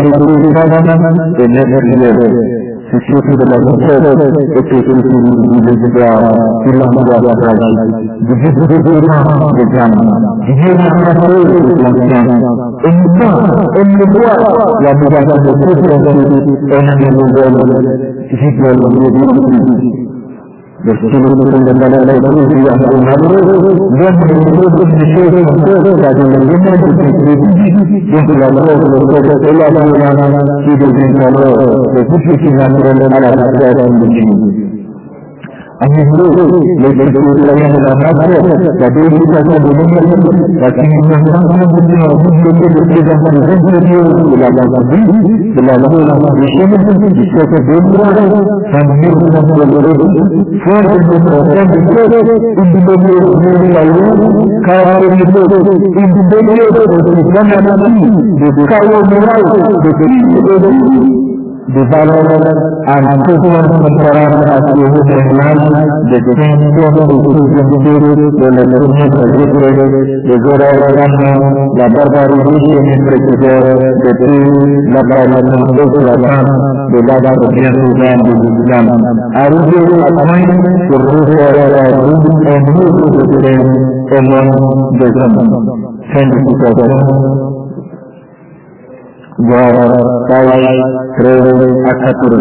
de et notre c'est surtout de la bonté et que c'est le devoir sur l'endroit de la pratique, du développement des âmes, du développement de conscience. Et nous sommes, et nous voit la nouvelle de toute la vie et la nouvelle vie. Le style de la la la vie a un amour, bien que les choses sont faites dans le domaine de sécurité, donc la loi de l'autorité et la loi qui devient la loi de tout ce qui naturel à la matière de Dieu. En effet, les citoyens de la nature, la délimitation de l'humanité, la civilisation de présenter les intérieurs de la vie, de la loi des chemins, du secret de l'ouvrage, sans mieux de faire de notre terre de terre, une diminution de la loi, car il faut une diminution de l'humanité, de chaos moral, de crise et de de valeurs à pouvoir comparer à ce que vous avez de temps de la première les horaires, la barbarie des précédents, de tout la barbarie de la femme, de la bien souvent de l'islam. Arriver à point pour refaire un nouveau de au monde des hommes. Fin de citation. Guarda, Pai, Crede, Acatur.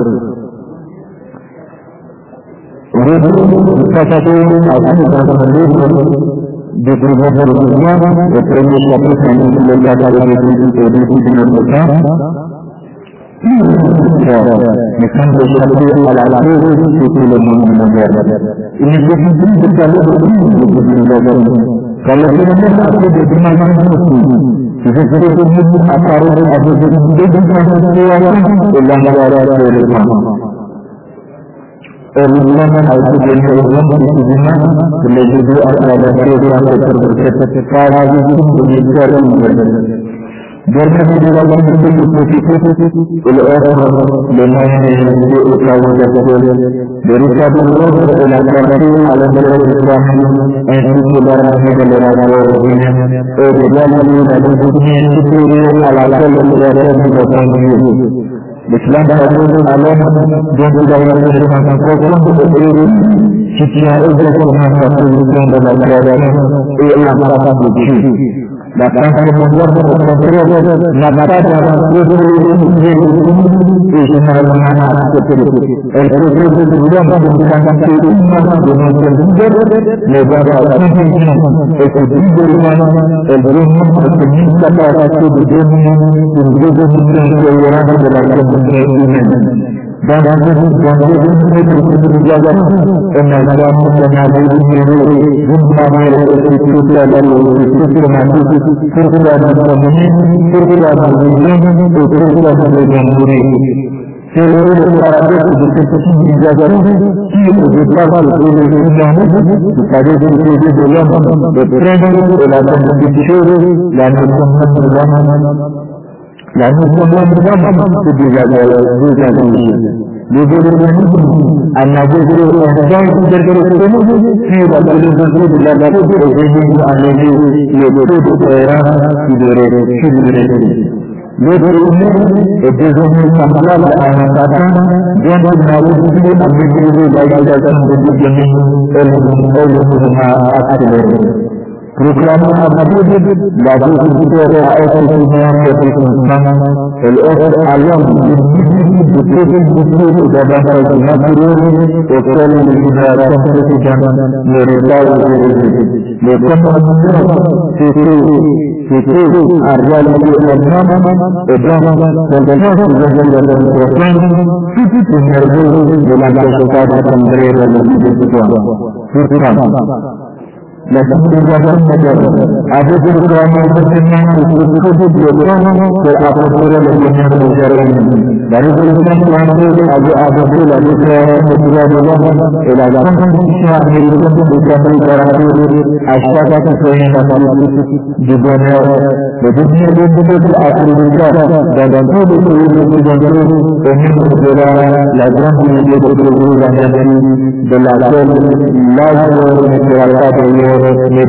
Rubu, Pasatu, Abu Bakar, de Promoción, de Premio Capitán, de la Academia de Nuestra me canto a la la de todo el mundo moderno. Y me defendí de calor de kalau kita nak ada di mana-mana kita perlu apa ada di dalam dalam negara kita. Orang ada di dalam dunia, lebih dulu ada di dalam perkara itu menjadi Jangan dilakukan untuk positif oleh orang dengan yang utama dan dari satu orang dalam kami alam Islam yang sebenarnya adalah orang yang dalam dunia itu alam Islam Islam adalah alam yang tidak menerima kekuatan setiap orang yang dalam keadaan ialah merasa bukti. la transformación de los controles, la batalla de los y generalmente el proceso de seguridad de la cantidad de le da la atención, el sentido humano, el ritmo, el sentido de la actitud de Dios, el grupo de seguridad de la cantidad humana. Dan cuando cuando en la gran de la noción de proclama a Madrid la doctrina de la autonomía que funciona el orden alón de todo el mundo de la sociedad natural o todo el liberación que se llama libertad de le comunicamos que que que arriba de la norma el drama del derecho de la democracia de la sociedad de la sociedad la civilización moderna ha desarrollado el proceso de programa que apertura la unión mundial. La revolución francesa ha abierto la declaración de la y la constitución americana de la hasta que se de bonheur de devenir le modèle africain dans tous les pays occidentaux et même de la grande unité de l'Amérique de la l'âge de la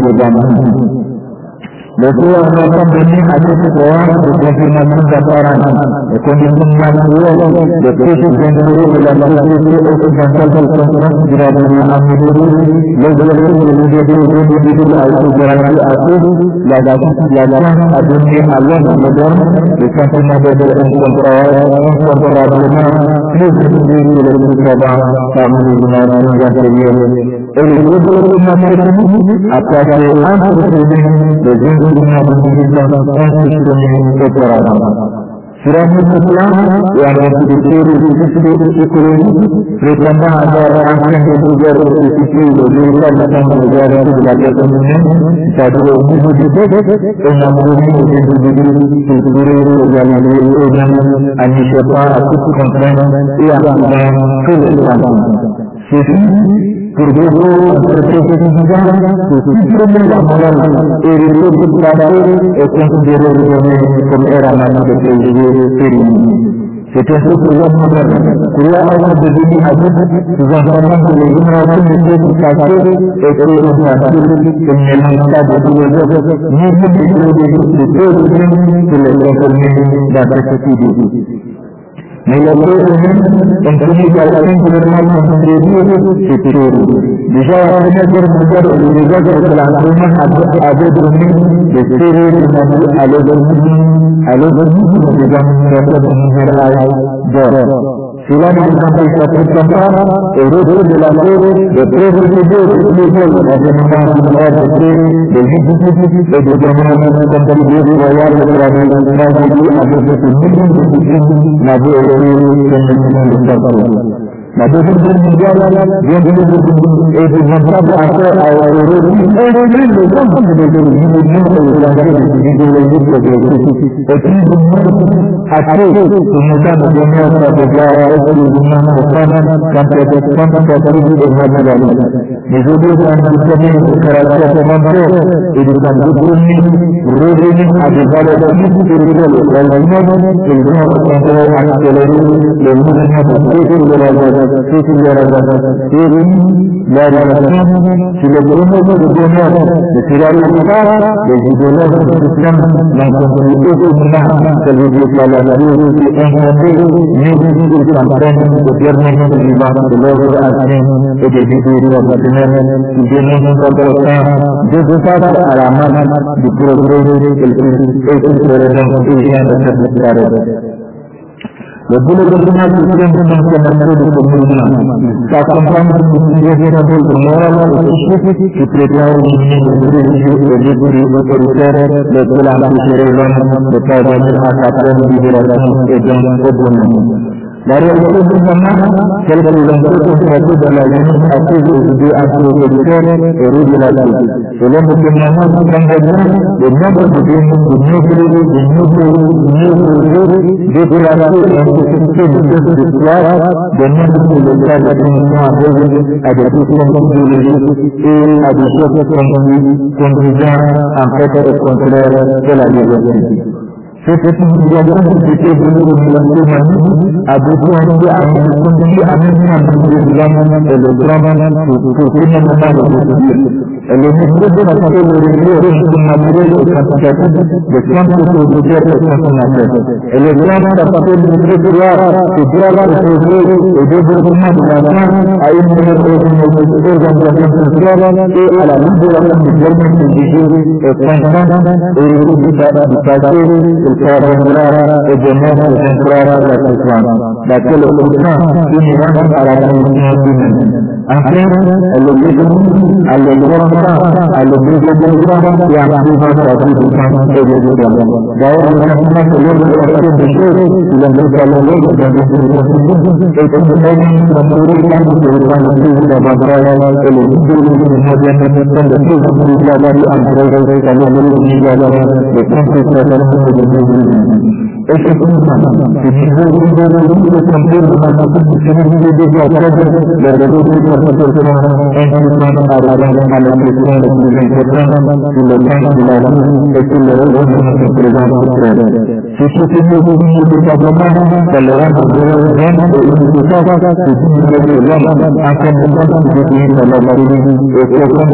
Lo que nos conviene a este programa de confirmación de Parana, de condición natural, de precios dentro de la sociedad occidental del continente de la América, los derechos de los derechos de la autoridad azul, la gran adonde alona moderna, de campeonato de encontrar los derechos de los trabajo, familia, anterior. El grupo de la América, hasta que antes de una comunidad separada. Será muito claro e a restituir o discurso de Corinthians, reclamar agora a frente do governo do futuro de informação do governo da economia, para o mundo de todos, em namoro de cultura e a iniciativa a tudo contra e a tudo por devo processo de vida, o ciclo da moral e o resultado é considerado como era mais do que o período. Se tem o programa moderno, criar uma devida ajuda, os avanços de ignoração de todo o caso, é que o partido tem a metade do governo, mesmo que o governo de todo o tempo, pela reforma da sociedade. Nella loro infinita gente del mondo contribuire futuro. Bisogna mettere in modo di risolvere la prima a determinare le serie di alle dormiti, alle dormiti che bisogna mettere in sulla distanza presentata e il resto della loro le prese di due di quello che abbiamo fatto del istituti e del programma competitivo royale per la università di Aberdeen la due la doctrina mundiale viene e diventata ancora a Europa e riprende il campo del movimento della guerra e quindi a te come tanto di nostra pregare e di una nostra campione quanto che arrivi del mondo mi vedo quando si vede che la sua mondo e di tanto turni rodini a diventare da tutti i livelli del mondo e il nuovo controllo anche le movimenti della tout ce qui est la relation sur le bonheur de bonheur de tirer le cas des idéologues du système d'incontinuité communale, celui qui est la vie qui est incarnée, mais qui s'entraîne de dernier vivant de l'ordre ancien et des idées ordinaires qui dénoncent contre le temps, de face à la masse du progrès et qui se révèle et vient de se disparaître. Le boulot de l'humain qui vient de s'entraîner de ce mouvement, s'accompagne d'une véritable morale et qui prépare le religieux et l'esprit autoritaire de cela qui gérer l'homme de parvenir à sa pleine libération et donc au bonheur. La réalité du moment, telle que l'on peut constater dans la jeunesse à cause des idées anti-autoritaires et révélatrices. Selon le témoignage du Cambodgien, le nombre de démons, de nouveaux, de nouveaux, déclarés et insécurité de ceux de l'histoire, de nombre de l'état de démission à à des questions idéologiques et à des choses conduisant en fait au contraire de la liberté. Cette utilisation de ces développements aboutit ainsi à une conduite à mener un peu de l'homme et le grand pour finir le mal de l'autorité. Et le métier de la santé de l'autorité est naturel et quantitatif de sciences autoritaires et consommateurs. Et le grand santé de l'autorité se doit opposer au développement de la science à une meilleure organisation sociale et à la libération du domaine religieux et consciente et du passé et et de mettre au contraire la souffrance, laquelle comprend inhérente à la condition humaine. Enfin, elle oblige à l'obéissance, à l'obéissance et à vivre sa vie de sens et de développement. D'ailleurs, le sentiment que l'homme est fait des choses, il est décalé dans des situations, et que nous avons compris quand nous devons plus davantage et les idéologies modernes sont de plus en plus globales entre eux, à l'idéologie globale, les conceptions de effectivement, si nous voulons de compter le matin si nous voulons développer le réseau de protection indispensable à la à la question la plus importante sur le plan de la vie et sur le réseau de notre présence. Si ce que nous voulons véritablement, c'est le rendre de l'homme et une puissance de diminuer de l'homme en compétence de définir la vie et c'est comme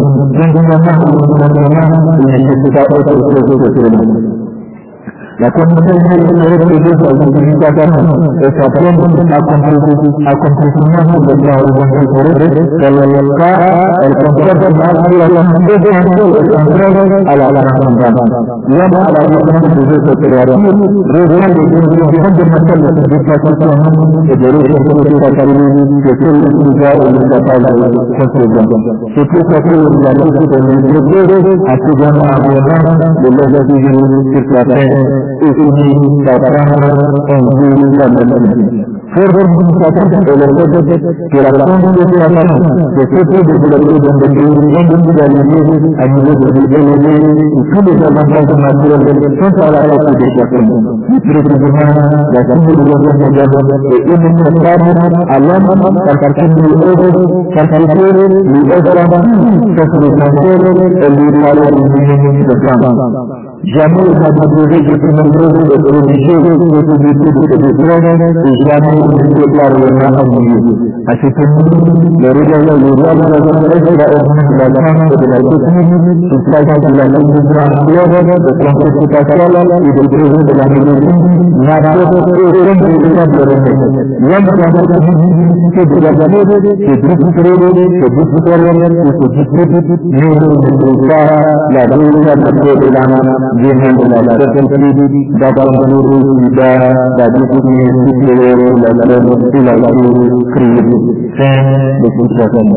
nous il ne pas autre chose que cela. La communauté est réalisée par l'utilisation et sa pleine accomplissement de la organisation. Dans le cas, elle comporte la communauté et contraire à la transcendance. L'homme à la différence des autres créatures revient des conditions fondamentales de l'éducation et de l'éducation de la qualité que seul l'utilisateur est capable de concevoir. C'est pour ça que la société est à ce moment abondant de l'organisation sur la terre et finit par prendre un jour la même. Faire l'organisation et le fait que la condition de ce type de développement dans des pays individualisés à niveau de élevé où tous les avantages naturels sont à la portée des personnes. Précisément, la civilisation mondiale est inimaginable à l'homme parce qu'il lui offre, parce qu'il lui offre l'essentiel et lui parle du minimum de temps. Jamais il n'a proposé de plus nombreuses religieux de publicité de cette histoire et jamais il ne déclare le mal à Dieu. À ce moment, le regard du roi de la jeunesse de la ordonnance de la femme et de la technique, il s'agit de la condition entière de consultation et de projet de la médecine, n'a pas aucun véritable remède. L'homme qui a la divinité de la planète, se discutera, se discutera, se dispute, mais ne trouve pas la véritable de la viene de la certainty d'abandonner l'idée la définition supérieure de la loi et la loi créée fin de toute façon.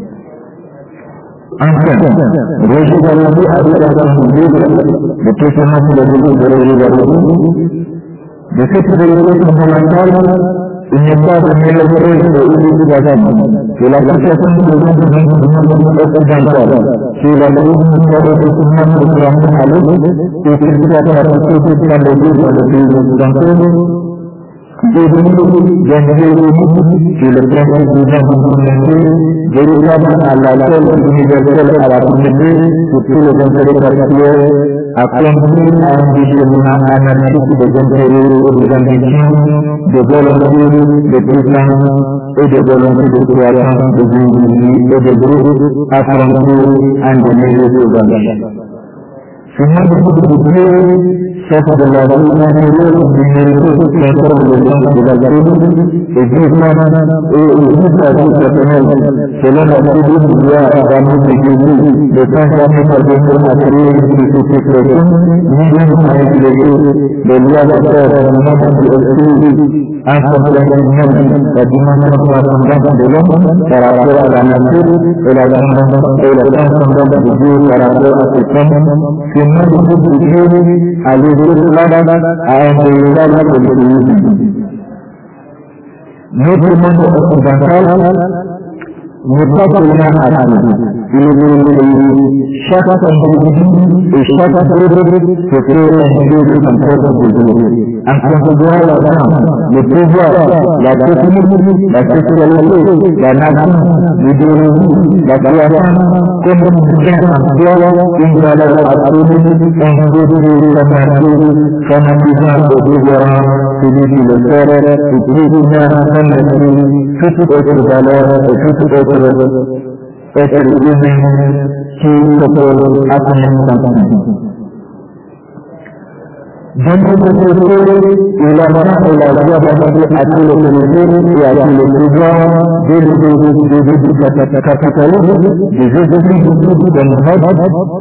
Enfin, réjouissez-vous avec la libre de questionnement sur la vie de réjouissez-vous. De cette révolution fondamentale, il n'est pas de mélanger de l'utilisation. C'est la situation de l'homme occidental. C'est la révolution de l'homme à l'autre, et c'est ce qui a apporté dans le pays dans le pays occidental. Devenu généreux sur le principe de l'humanité, véritable à la seule universelle à la communauté, pour tous les intérêts particuliers, accompli un développement anarchique des intérêts et des ambitions, de volonté, de puissance et de volonté de création des individus et des groupes affrontés en de nouveaux usages. Ce monde de Dieu, chef de la vie intérieure, numérique, contrôle le sens de la vie, et vivement, et vivre la vie personnelle, selon la tribune du roi Abraham de Jésus, de sans jamais parvenir à créer une société chrétienne, ni même à élever les lois de terre dans le monde de l'esprit, en comprenant la dimension transcendante de l'homme par rapport à la nature et la transcendance de Dieu par rapport à ses hommes, ce monde de Dieu a levé là à un véritable polythéisme. Notre monde occidental n'est pas seulement attendu, il est chaque individu et chaque groupe se crée un lieu de son propre désir. En considérant la femme, le pouvoir, la technique, la sexualité, la nation, l'idéologie, la création, comme une bien en soi, une valeur absolue, un groupe de la nature, fanatisant et dévorant celui qui le fait, et privilégiant son esprit, toute autre valeur et toute autre être humain qui s'oppose à son intention. Dans notre société, il a et la joie d'apporter à tous les communautés et à tous les pouvoirs des début capitalisme, des objectifs de notre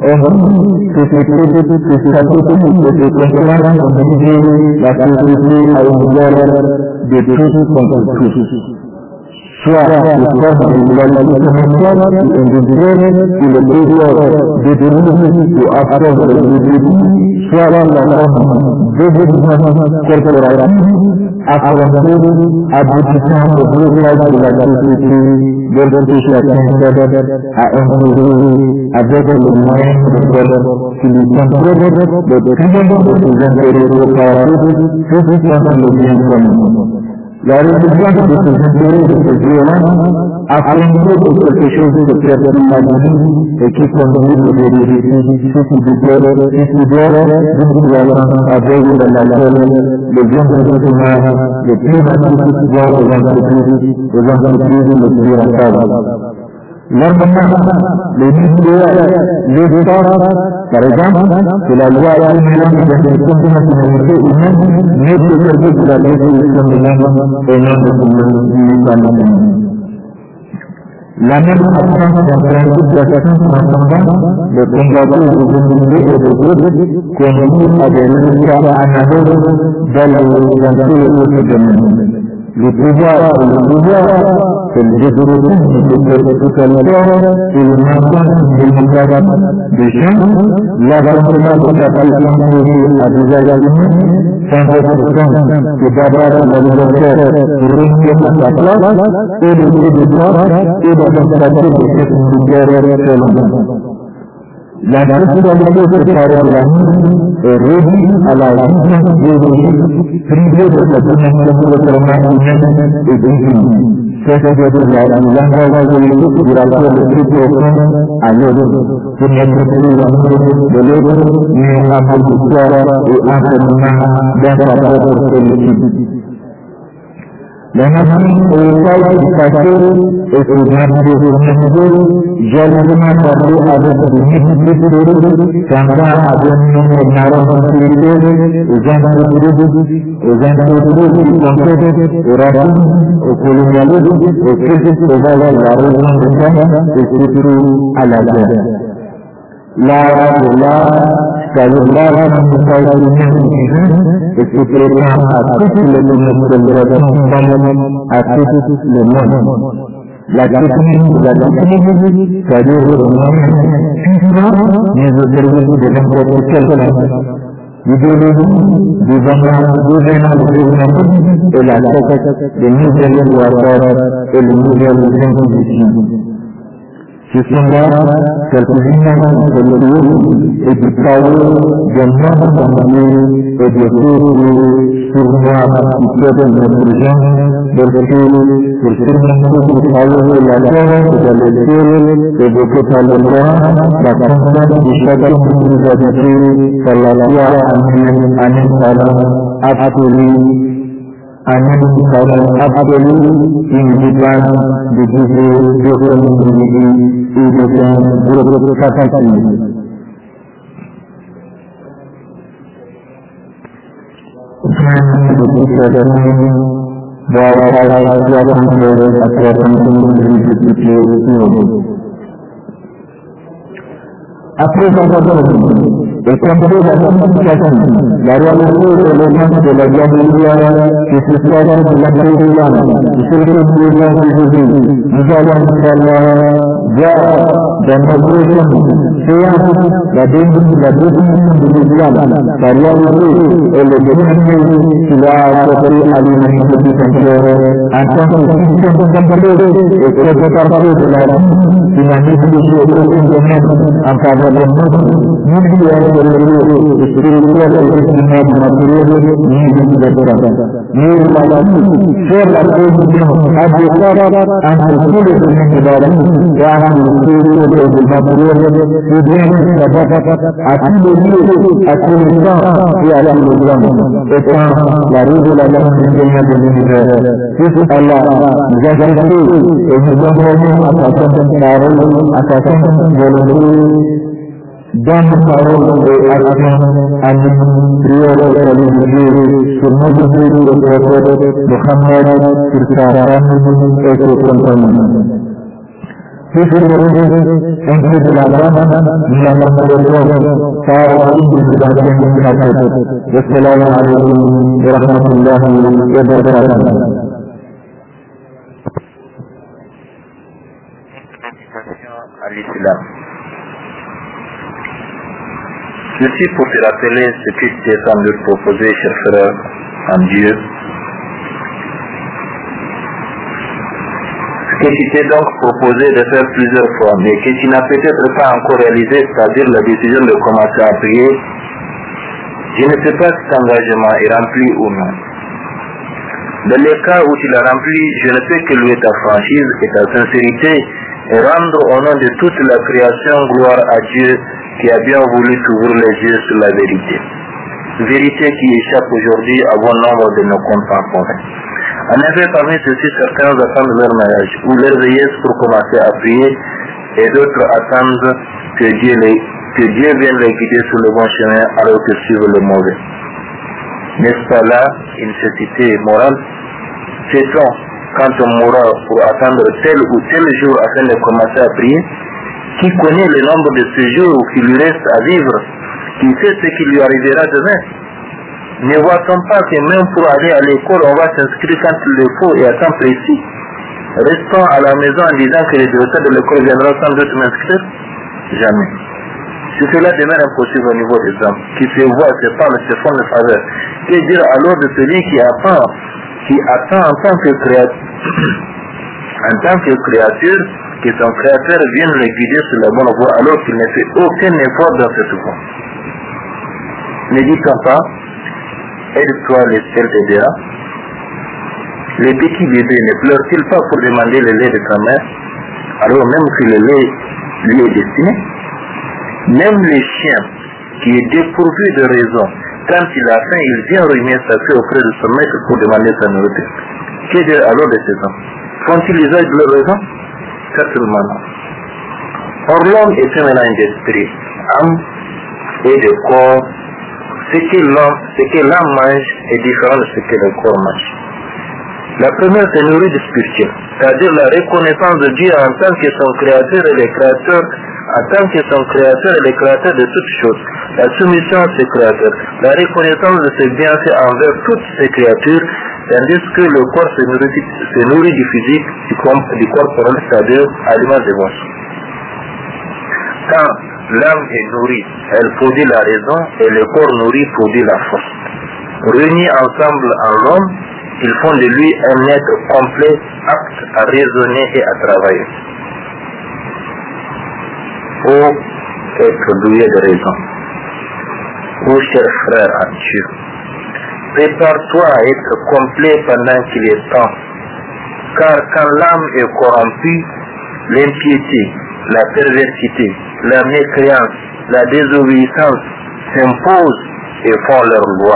société, de statuts, de ses concurrents, d'obliger la société à une guerre de tous contre tous. Soit le forme de la commerciale ou individuelle ou le pouvoir de devenir ou absorber les individus, soit la forme de développement corporatif, affronter, aboutissant au blocage de la société, de l'organisation à imposer avec les moyens de faire qui lui contrôlent le triomphe de ses intérêts corporatifs, saisissant le bien commun. La résistance de ces intérêts de ces violences a fondé pour quelque chose de très harmonieux et qui conduit au vérifier ce qui diffère, ce qui doit, d'une violence avec l'alcool, le bien développement, le climatique, voire aux entreprises, aux entreprises les plus rentables. L'armement, les nucléaires, les États, par exemple, c'est la loi criminelle de la nationalité humaine, n'est que service de la définition de l'homme et non de l'humanité. La même absence d'un principe d'action transcendant, de combattre les individus et des groupes, conduit à des résultats analogues dans les autres domaines. Le pouvoir et le pouvoir, c'est le développement de totalitaire et le maintien démocratique des gens, l'affrontement de la puissance à des agriculteurs, sans reconnaissance que d'abord la liberté pour réunir à sa place et le droit de droit et la démocratie de cette militaire selon. La sexualité séparée de la vie est réduite à la vision biologique privée de sa dimension totalement humaine et divine. C'est de la langage politique du rapport le plus profond à l'autre, qui n'est plus l'amour de l'autre, mais l'amour du soi et enfermement dans sa propre politique. La nation est du passé et ses grandes organisées, jalousement parlé avec des multiples tendant à dominer la responsabilité aux entreprises, aux entreprises qui compètent au racisme, au colonialisme, aux critiques aux valeurs de la religion de l'homme et surtout à la guerre. L'art de l'art, c'est-à-dire l'art de l'humain et qui prétend à toutes les démonstrations communes à tout le monde. La technique de la technique, c'est-à-dire le moyen puissant, mais au service de n'importe quel homme. L'idéologie du gouvernement de gouvernement et la tête des nouvelles lois et les nouvelles institutions. Ce sont là quelques ignorances de l'eau et du chaos de nombreux d'années et de choses sur moi qui peuvent notre gens, de l'eau, pour surmonter le chaos de la terre, de l'école, et de tout à l'endroit, la confiance de chacun de nous habiter par la foi en un absolu. Amin salam absolu kehidupan di sisi Tuhan memiliki hidupan berkata-kata. Tuhan berkata bahwa hal-hal yang menurut aturan hidup itu. Après avoir et compris la communication, la réalité de l'élément de la diabolisation, que ce soit de la présidence, de ce que nous avons Jésus, nous allons voir dans notre séance la définition de l'islam, la réalité et le définition qu'il a apporté à l'humanité tout entière, en tant que système complet et préparé de la vie, qui n'a négligé aucun domaine en faveur de notre vie. Espiritual espiritual material ni dilakukan. Ni lalu ser la religión adecuada ante todo el mundo yang espiritual material ini dapat atribuir atribuir ya Allah. Itu la religión dunia dunia. Itu Allah menjadi itu atas cara atas volume dan parole de acción en prior religieux sur notre vie de prophète Muhammad Sirkaran et ses compagnons. Puis c'est le inclus de la grande Niamah de Dieu par l'individualisation de la tête. Assalamu alaikum wa rahmatullahi wa barakatuh. À l'islam. Ceci pour te rappeler ce que tu es semblé proposer, cher frère, en Dieu. Ce que tu t'es donc proposé de faire plusieurs fois, mais que tu n'as peut-être pas encore réalisé, c'est-à-dire la décision de commencer à prier. Je ne sais pas si cet engagement est rempli ou non. Dans les cas où tu l'as rempli, je ne peux que louer ta franchise et ta sincérité et rendre au nom de toute la création gloire à Dieu qui a bien voulu t'ouvrir les yeux sur la vérité. Vérité qui échappe aujourd'hui à bon nombre de nos contemporains. En effet, parmi ceux-ci, certains attendent leur mariage ou leur vieillesse pour commencer à prier et d'autres attendent que Dieu, les, que Dieu vienne les guider sur le bon chemin alors que suivent le mauvais. N'est-ce pas là une nécessité morale? Sait-on quand on mourra pour attendre tel ou tel jour afin de commencer à prier? Qui connaît le nombre de ce jours qui lui reste à vivre? Qui sait ce qui lui arrivera demain? Ne voit-on pas que même pour aller à l'école, on va s'inscrire quand il le faut et à temps précis? Restons à la maison en disant que le directeur de l'école viendra sans doute m'inscrire? Jamais. Si cela demeure impossible au niveau des hommes, qui se voient, se parlent, se font de faveur, que dire alors de celui qui attend, qui attend en tant que créature, en tant que créature, que son créateur vienne le guider sur la bonne voie alors qu'il ne fait aucun effort dans cette voie. Ne dit-on pas, aide-toi, le ciel t'aidera? Les petits bébés ne pleurent-ils pas pour demander le lait de sa mère, alors même que le lait lui est destiné? Même les chiens, qui est dépourvu de raison, quand il a faim, il vient remuer sa queue auprès de son maître pour demander sa nourriture. Que dire alors de ces hommes? Font-ils usage de leur raison? Certainement non. Or l'homme est un mélange d'esprit, âme et de corps. Ce que l'homme, ce que l'âme mange est différent de ce que le corps mange. La première se nourrit du spirituel, c'est-à-dire la reconnaissance de Dieu en tant que son créateur et le créateur, en tant que son créateur et le créateur de toutes choses, la soumission à ses créateurs, la reconnaissance de ses bienfaits envers toutes ses créatures, tandis que le corps se nourrit, se nourrit du physique, du corps, du corporel, c'est-à-dire à l'image des moissons. Quand l'âme est nourrie, elle produit la raison et le corps nourri produit la force. Réunis ensemble en l'homme, ils font de lui un être complet, apte à raisonner et à travailler. faut être doué de raison. Ô cher frère en Dieu, prépare-toi à être complet pendant qu'il est temps, car quand l'âme est corrompue, l'impiété, la perversité, la mécréance, la désobéissance s'imposent et font leur loi.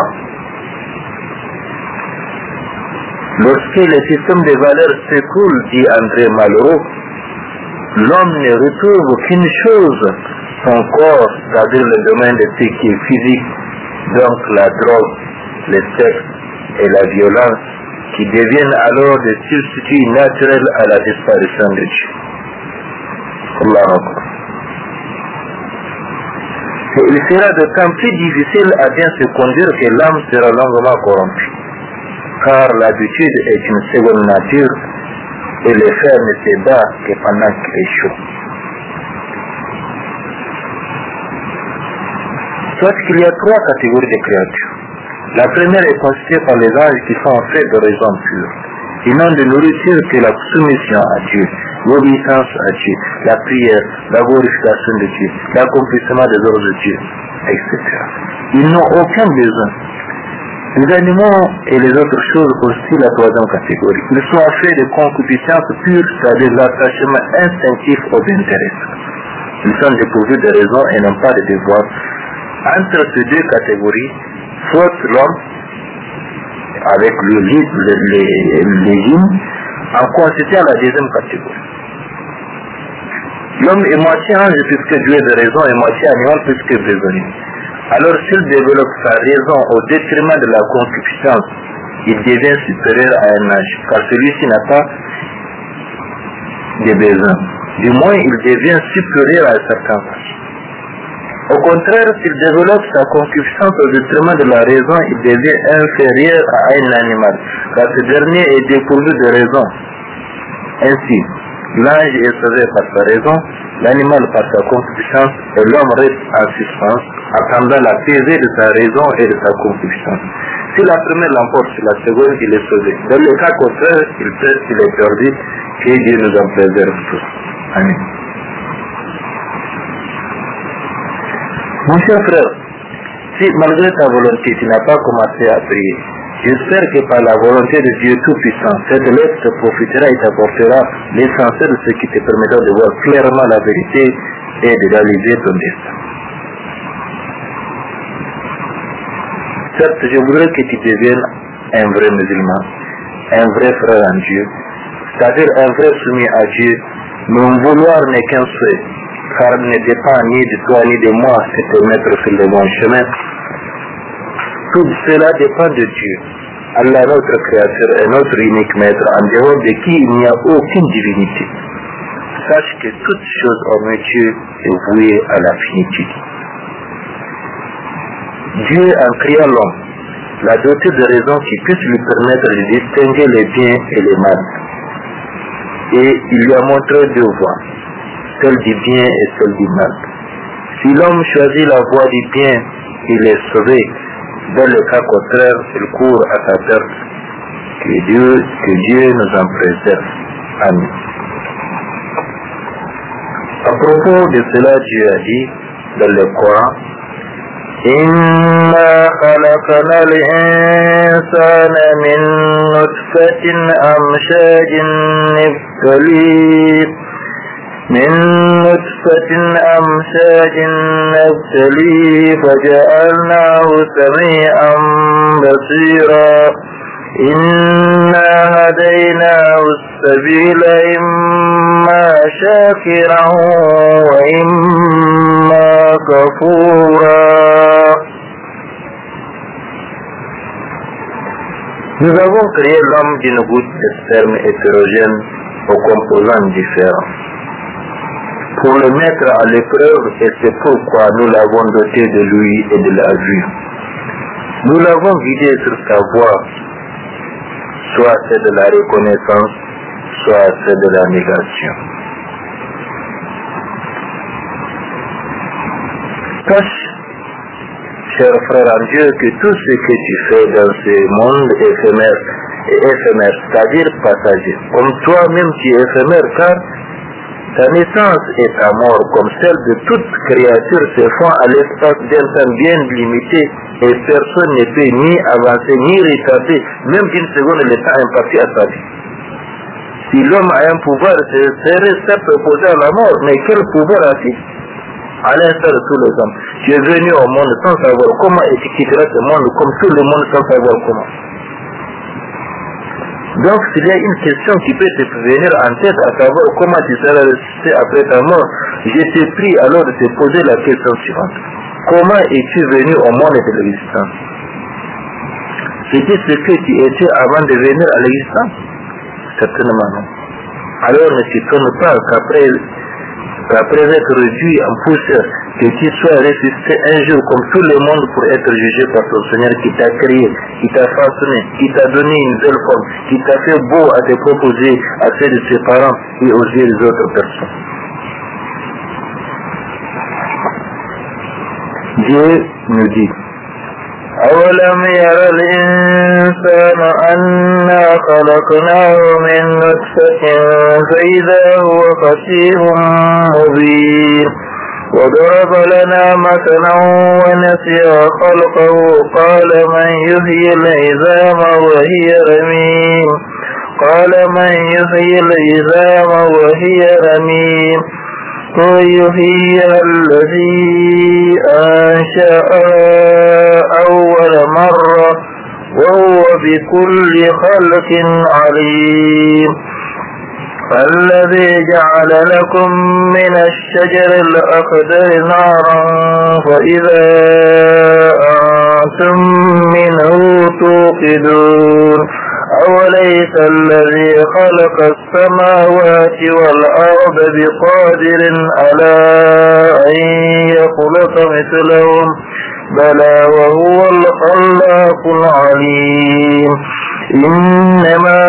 Lorsque le système des valeurs s'écoule, dit André Malraux, l'homme ne retrouve qu'une chose, son corps, c'est-à-dire le domaine de ce qui est physique, donc la drogue, le sexe et la violence, qui deviennent alors des substituts naturels à la disparition de Dieu. Allah Akbar. Il sera d'autant plus difficile à bien se conduire que l'âme sera longuement corrompue, car l'habitude est une seconde nature et le fer ne se bat que pendant qu'il est chaud. Soit qu'il y a trois catégories de créatures. La première est constituée par les anges qui sont faits de raison pure. Ils n'ont de nourriture que la soumission à Dieu, l'obéissance à Dieu, la prière, la glorification de Dieu, l'accomplissement des ordres de Dieu, et cetera. Ils n'ont aucun besoin. Les animaux et les autres choses aussi la troisième catégorie. Ils sont faits de concupiscence pure, c'est-à-dire l'attachement instinctif aux intérêts. Ils sont dépourvus de raison et n'ont pas de devoir. Entre ces deux catégories, soit l'homme, avec le légime, en constituant la deuxième catégorie. L'homme est moitié ange puisque Dieu est de raison et moitié animal puisque prisonnier. Alors s'il développe sa raison au détriment de la concupiscence, il devient supérieur à un ange, car celui-ci n'a pas de besoin. Du moins, il devient supérieur à un certain âge. Au contraire, s'il développe sa concupiscence au détriment de la raison, il devient inférieur à un animal, car ce dernier est dépourvu de raison. Ainsi, l'ange est sauvé par sa raison, l'animal par sa concupiscence, et l'homme reste en suspens, attendant la pesée de sa raison et de sa concupiscence. Si la première l'emporte sur la seconde, il est sauvé. Dans le cas contraire, il perd, il est perdu, que Dieu nous en préserve tous. Amen. Mon cher frère, si malgré ta volonté tu n'as pas commencé à prier, j'espère que par la volonté de Dieu Tout-Puissant, cette lettre te profitera et t'apportera l'essentiel de ce qui te permettra de voir clairement la vérité et de réaliser ton destin. Certes, je voudrais que tu deviennes un vrai musulman, un vrai frère en Dieu, c'est-à-dire un vrai soumis à Dieu. Mon vouloir n'est qu'un souhait, car il ne dépend ni de toi ni de moi de te mettre sur le bon chemin. Tout cela dépend de Dieu. Allah, notre Créateur, est notre unique Maître, en dehors de qui il n'y a aucune divinité. Sache que toute chose en Dieu est vouée à la finitude. Dieu, en créant l'homme, l'a doté de raisons qui puissent lui permettre de distinguer les biens et les mal. Et il lui a montré deux voies, celle du bien et celle du mal. Si l'homme choisit la voie du bien, il est sauvé. Dans le cas contraire, il court à sa perte. Que Dieu, que Dieu nous en préserve. Amen. À propos de cela, Dieu a dit dans le Coran, إِنَّا خَلَقْنَا الْإِنسَانَ مِنْ نُطْفَةٍ أَمْشَاجٍ نَبْتَلِيهِ من نطفة أمشاج نبتليه فجعلناه سميعا بصيرا إنا هديناه السبيل إما شاكرا وإما كفورا. Nous avons créé l'homme d'une goutte de sperme hétérogène aux composants différents pour le mettre à l'épreuve, et c'est pourquoi nous l'avons doté de lui et de la vue. Nous l'avons guidé sur sa voie, soit celle de la reconnaissance, soit celle de la négation. Sache, cher frère en Dieu, que tout ce que tu fais dans ce monde éphémère est éphémère, c'est-à-dire passager. Comme toi-même tu es éphémère, car Ta naissance et ta mort, comme celle de toute créature, se font à l'espace d'un temps bien limité et personne ne peut ni avancer ni retarder, même d'une seconde, le temps imparti à sa vie. Si l'homme a un pouvoir, ce serait certes opposé à la mort, mais quel pouvoir a-t-il? À l'instar de tous les hommes, tu es venu au monde sans savoir comment et tu quitteras ce monde comme tout le monde sans savoir comment. Donc s'il y a une question qui peut te venir en tête à savoir comment tu seras ressuscité après ta mort, je te prie alors de te poser la question suivante. Comment es-tu venu au monde de l'existence? C'était ce que tu étais avant de venir à l'existence? Certainement non. Alors ne t'étonne pas qu'après qu'après être réduit en poussière, que tu sois ressuscité un jour comme tout le monde pour être jugé par ton Seigneur qui t'a créé, qui t'a façonné, qui t'a donné une belle forme, qui t'a fait beau à te proposer à ceux de ses parents et aux yeux des autres personnes. Dieu nous dit: أولم ير الإنسان أنا خلقناه من نطفة فإذا هو خصيم مبين وضرب لنا مثلا ونسي خلقه قال من يحيي العظام وهي رميم قال من يحيي العظام وهي رميم ويحييها الذي أنشأها أول مرة وهو بكل خلق عليم الذي جعل لكم من الشجر الأخضر نارا فإذا أنتم منه توقدون أوليس الذي خلق السماوات والأرض بقادر على أن يخلق مثلهم بلى وهو الخلاق العليم إنما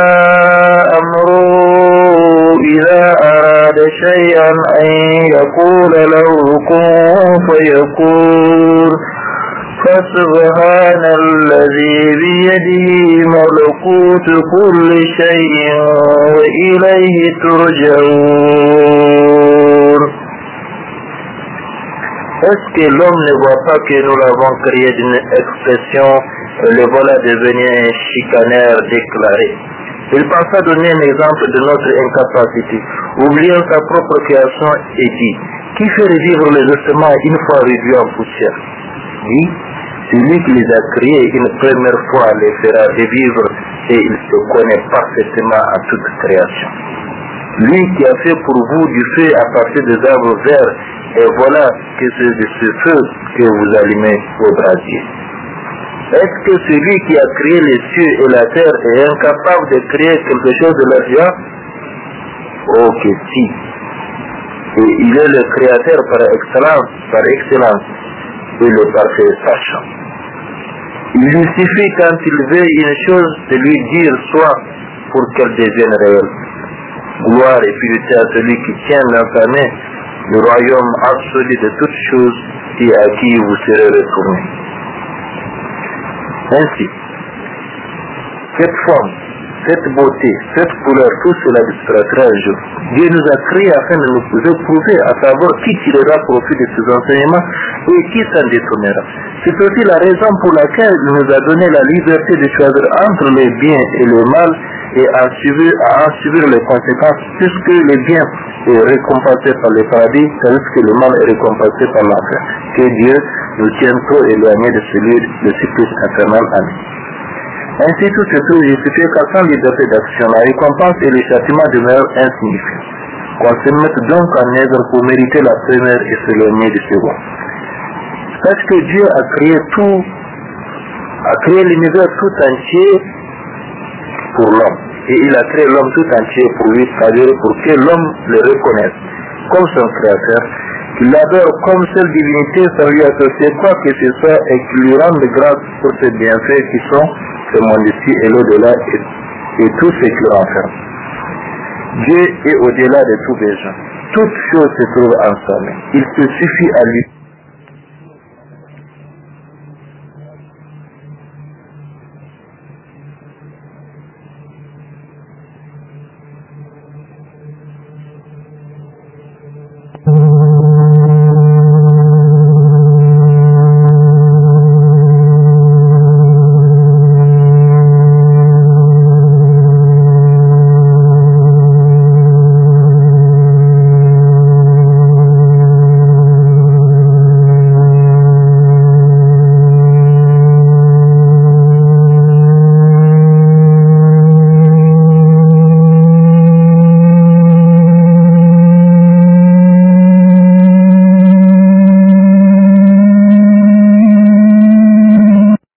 أمره إذا أراد شيئا أن يقول له كن فيكون فسبحان الذي بيده ملكوت كل شيء وإليه ترجعون. Est-ce que l'homme ne voit pas que nous l'avons créé d'une expression, le voilà devenu un chicaneur déclaré? Il pensa donner un exemple de notre incapacité, oubliant sa propre création et dit: qui fait revivre les ossements une fois réduits en poussière? Oui, celui qui les a créés une première fois les fera revivre et il se connaît parfaitement à toute création. Lui qui a fait pour vous du feu à partir des arbres verts, et voilà que c'est de ce feu que vous allumez vos brasiers. Est-ce que celui qui a créé les cieux et la terre est incapable de créer quelque chose de leur genre? Oh que si. Et il est le créateur par excellence, par excellence, et le parfait sachant. Il lui suffit quand il veut une chose de lui dire soit pour qu'elle devienne réelle. Gloire et purité à celui qui tient dans sa main le royaume absolu de toutes choses et à qui vous serez retournés. Ainsi, cette forme, cette beauté, cette couleur, tout cela disparaîtra un jour. Dieu nous a créés afin de nous éprouver, à savoir qui tirera profit de ses enseignements et qui s'en détournera. C'est aussi la raison pour laquelle il nous a donné la liberté de choisir entre le bien et le mal et à en subir, à en subir les conséquences, puisque le bien est récompensé par le paradis, tandis que le mal est récompensé par l'enfer. Que Dieu nous tienne trop éloignés de celui de supplice infernal. Amen. Ainsi tout se trouve justifié car sans liberté d'action, la récompense et le châtiment demeurent insignifiants. Qu'on se mette donc en œuvre pour mériter la première et s'éloigner du second. Parce que Dieu a créé tout, a créé l'univers tout entier pour l'homme. Et il a créé l'homme tout entier pour lui, c'est-à-dire pour que l'homme le reconnaisse comme son créateur, qu'il l'adore comme seule divinité sans lui associer quoi que ce soit et qu'il lui rende grâce pour ses bienfaits qui sont ce monde-ci et l'au-delà et, et tout ce qui renferme. Dieu est au-delà de tous les gens. Toute chose se trouve en sa main. Il se suffit à lui.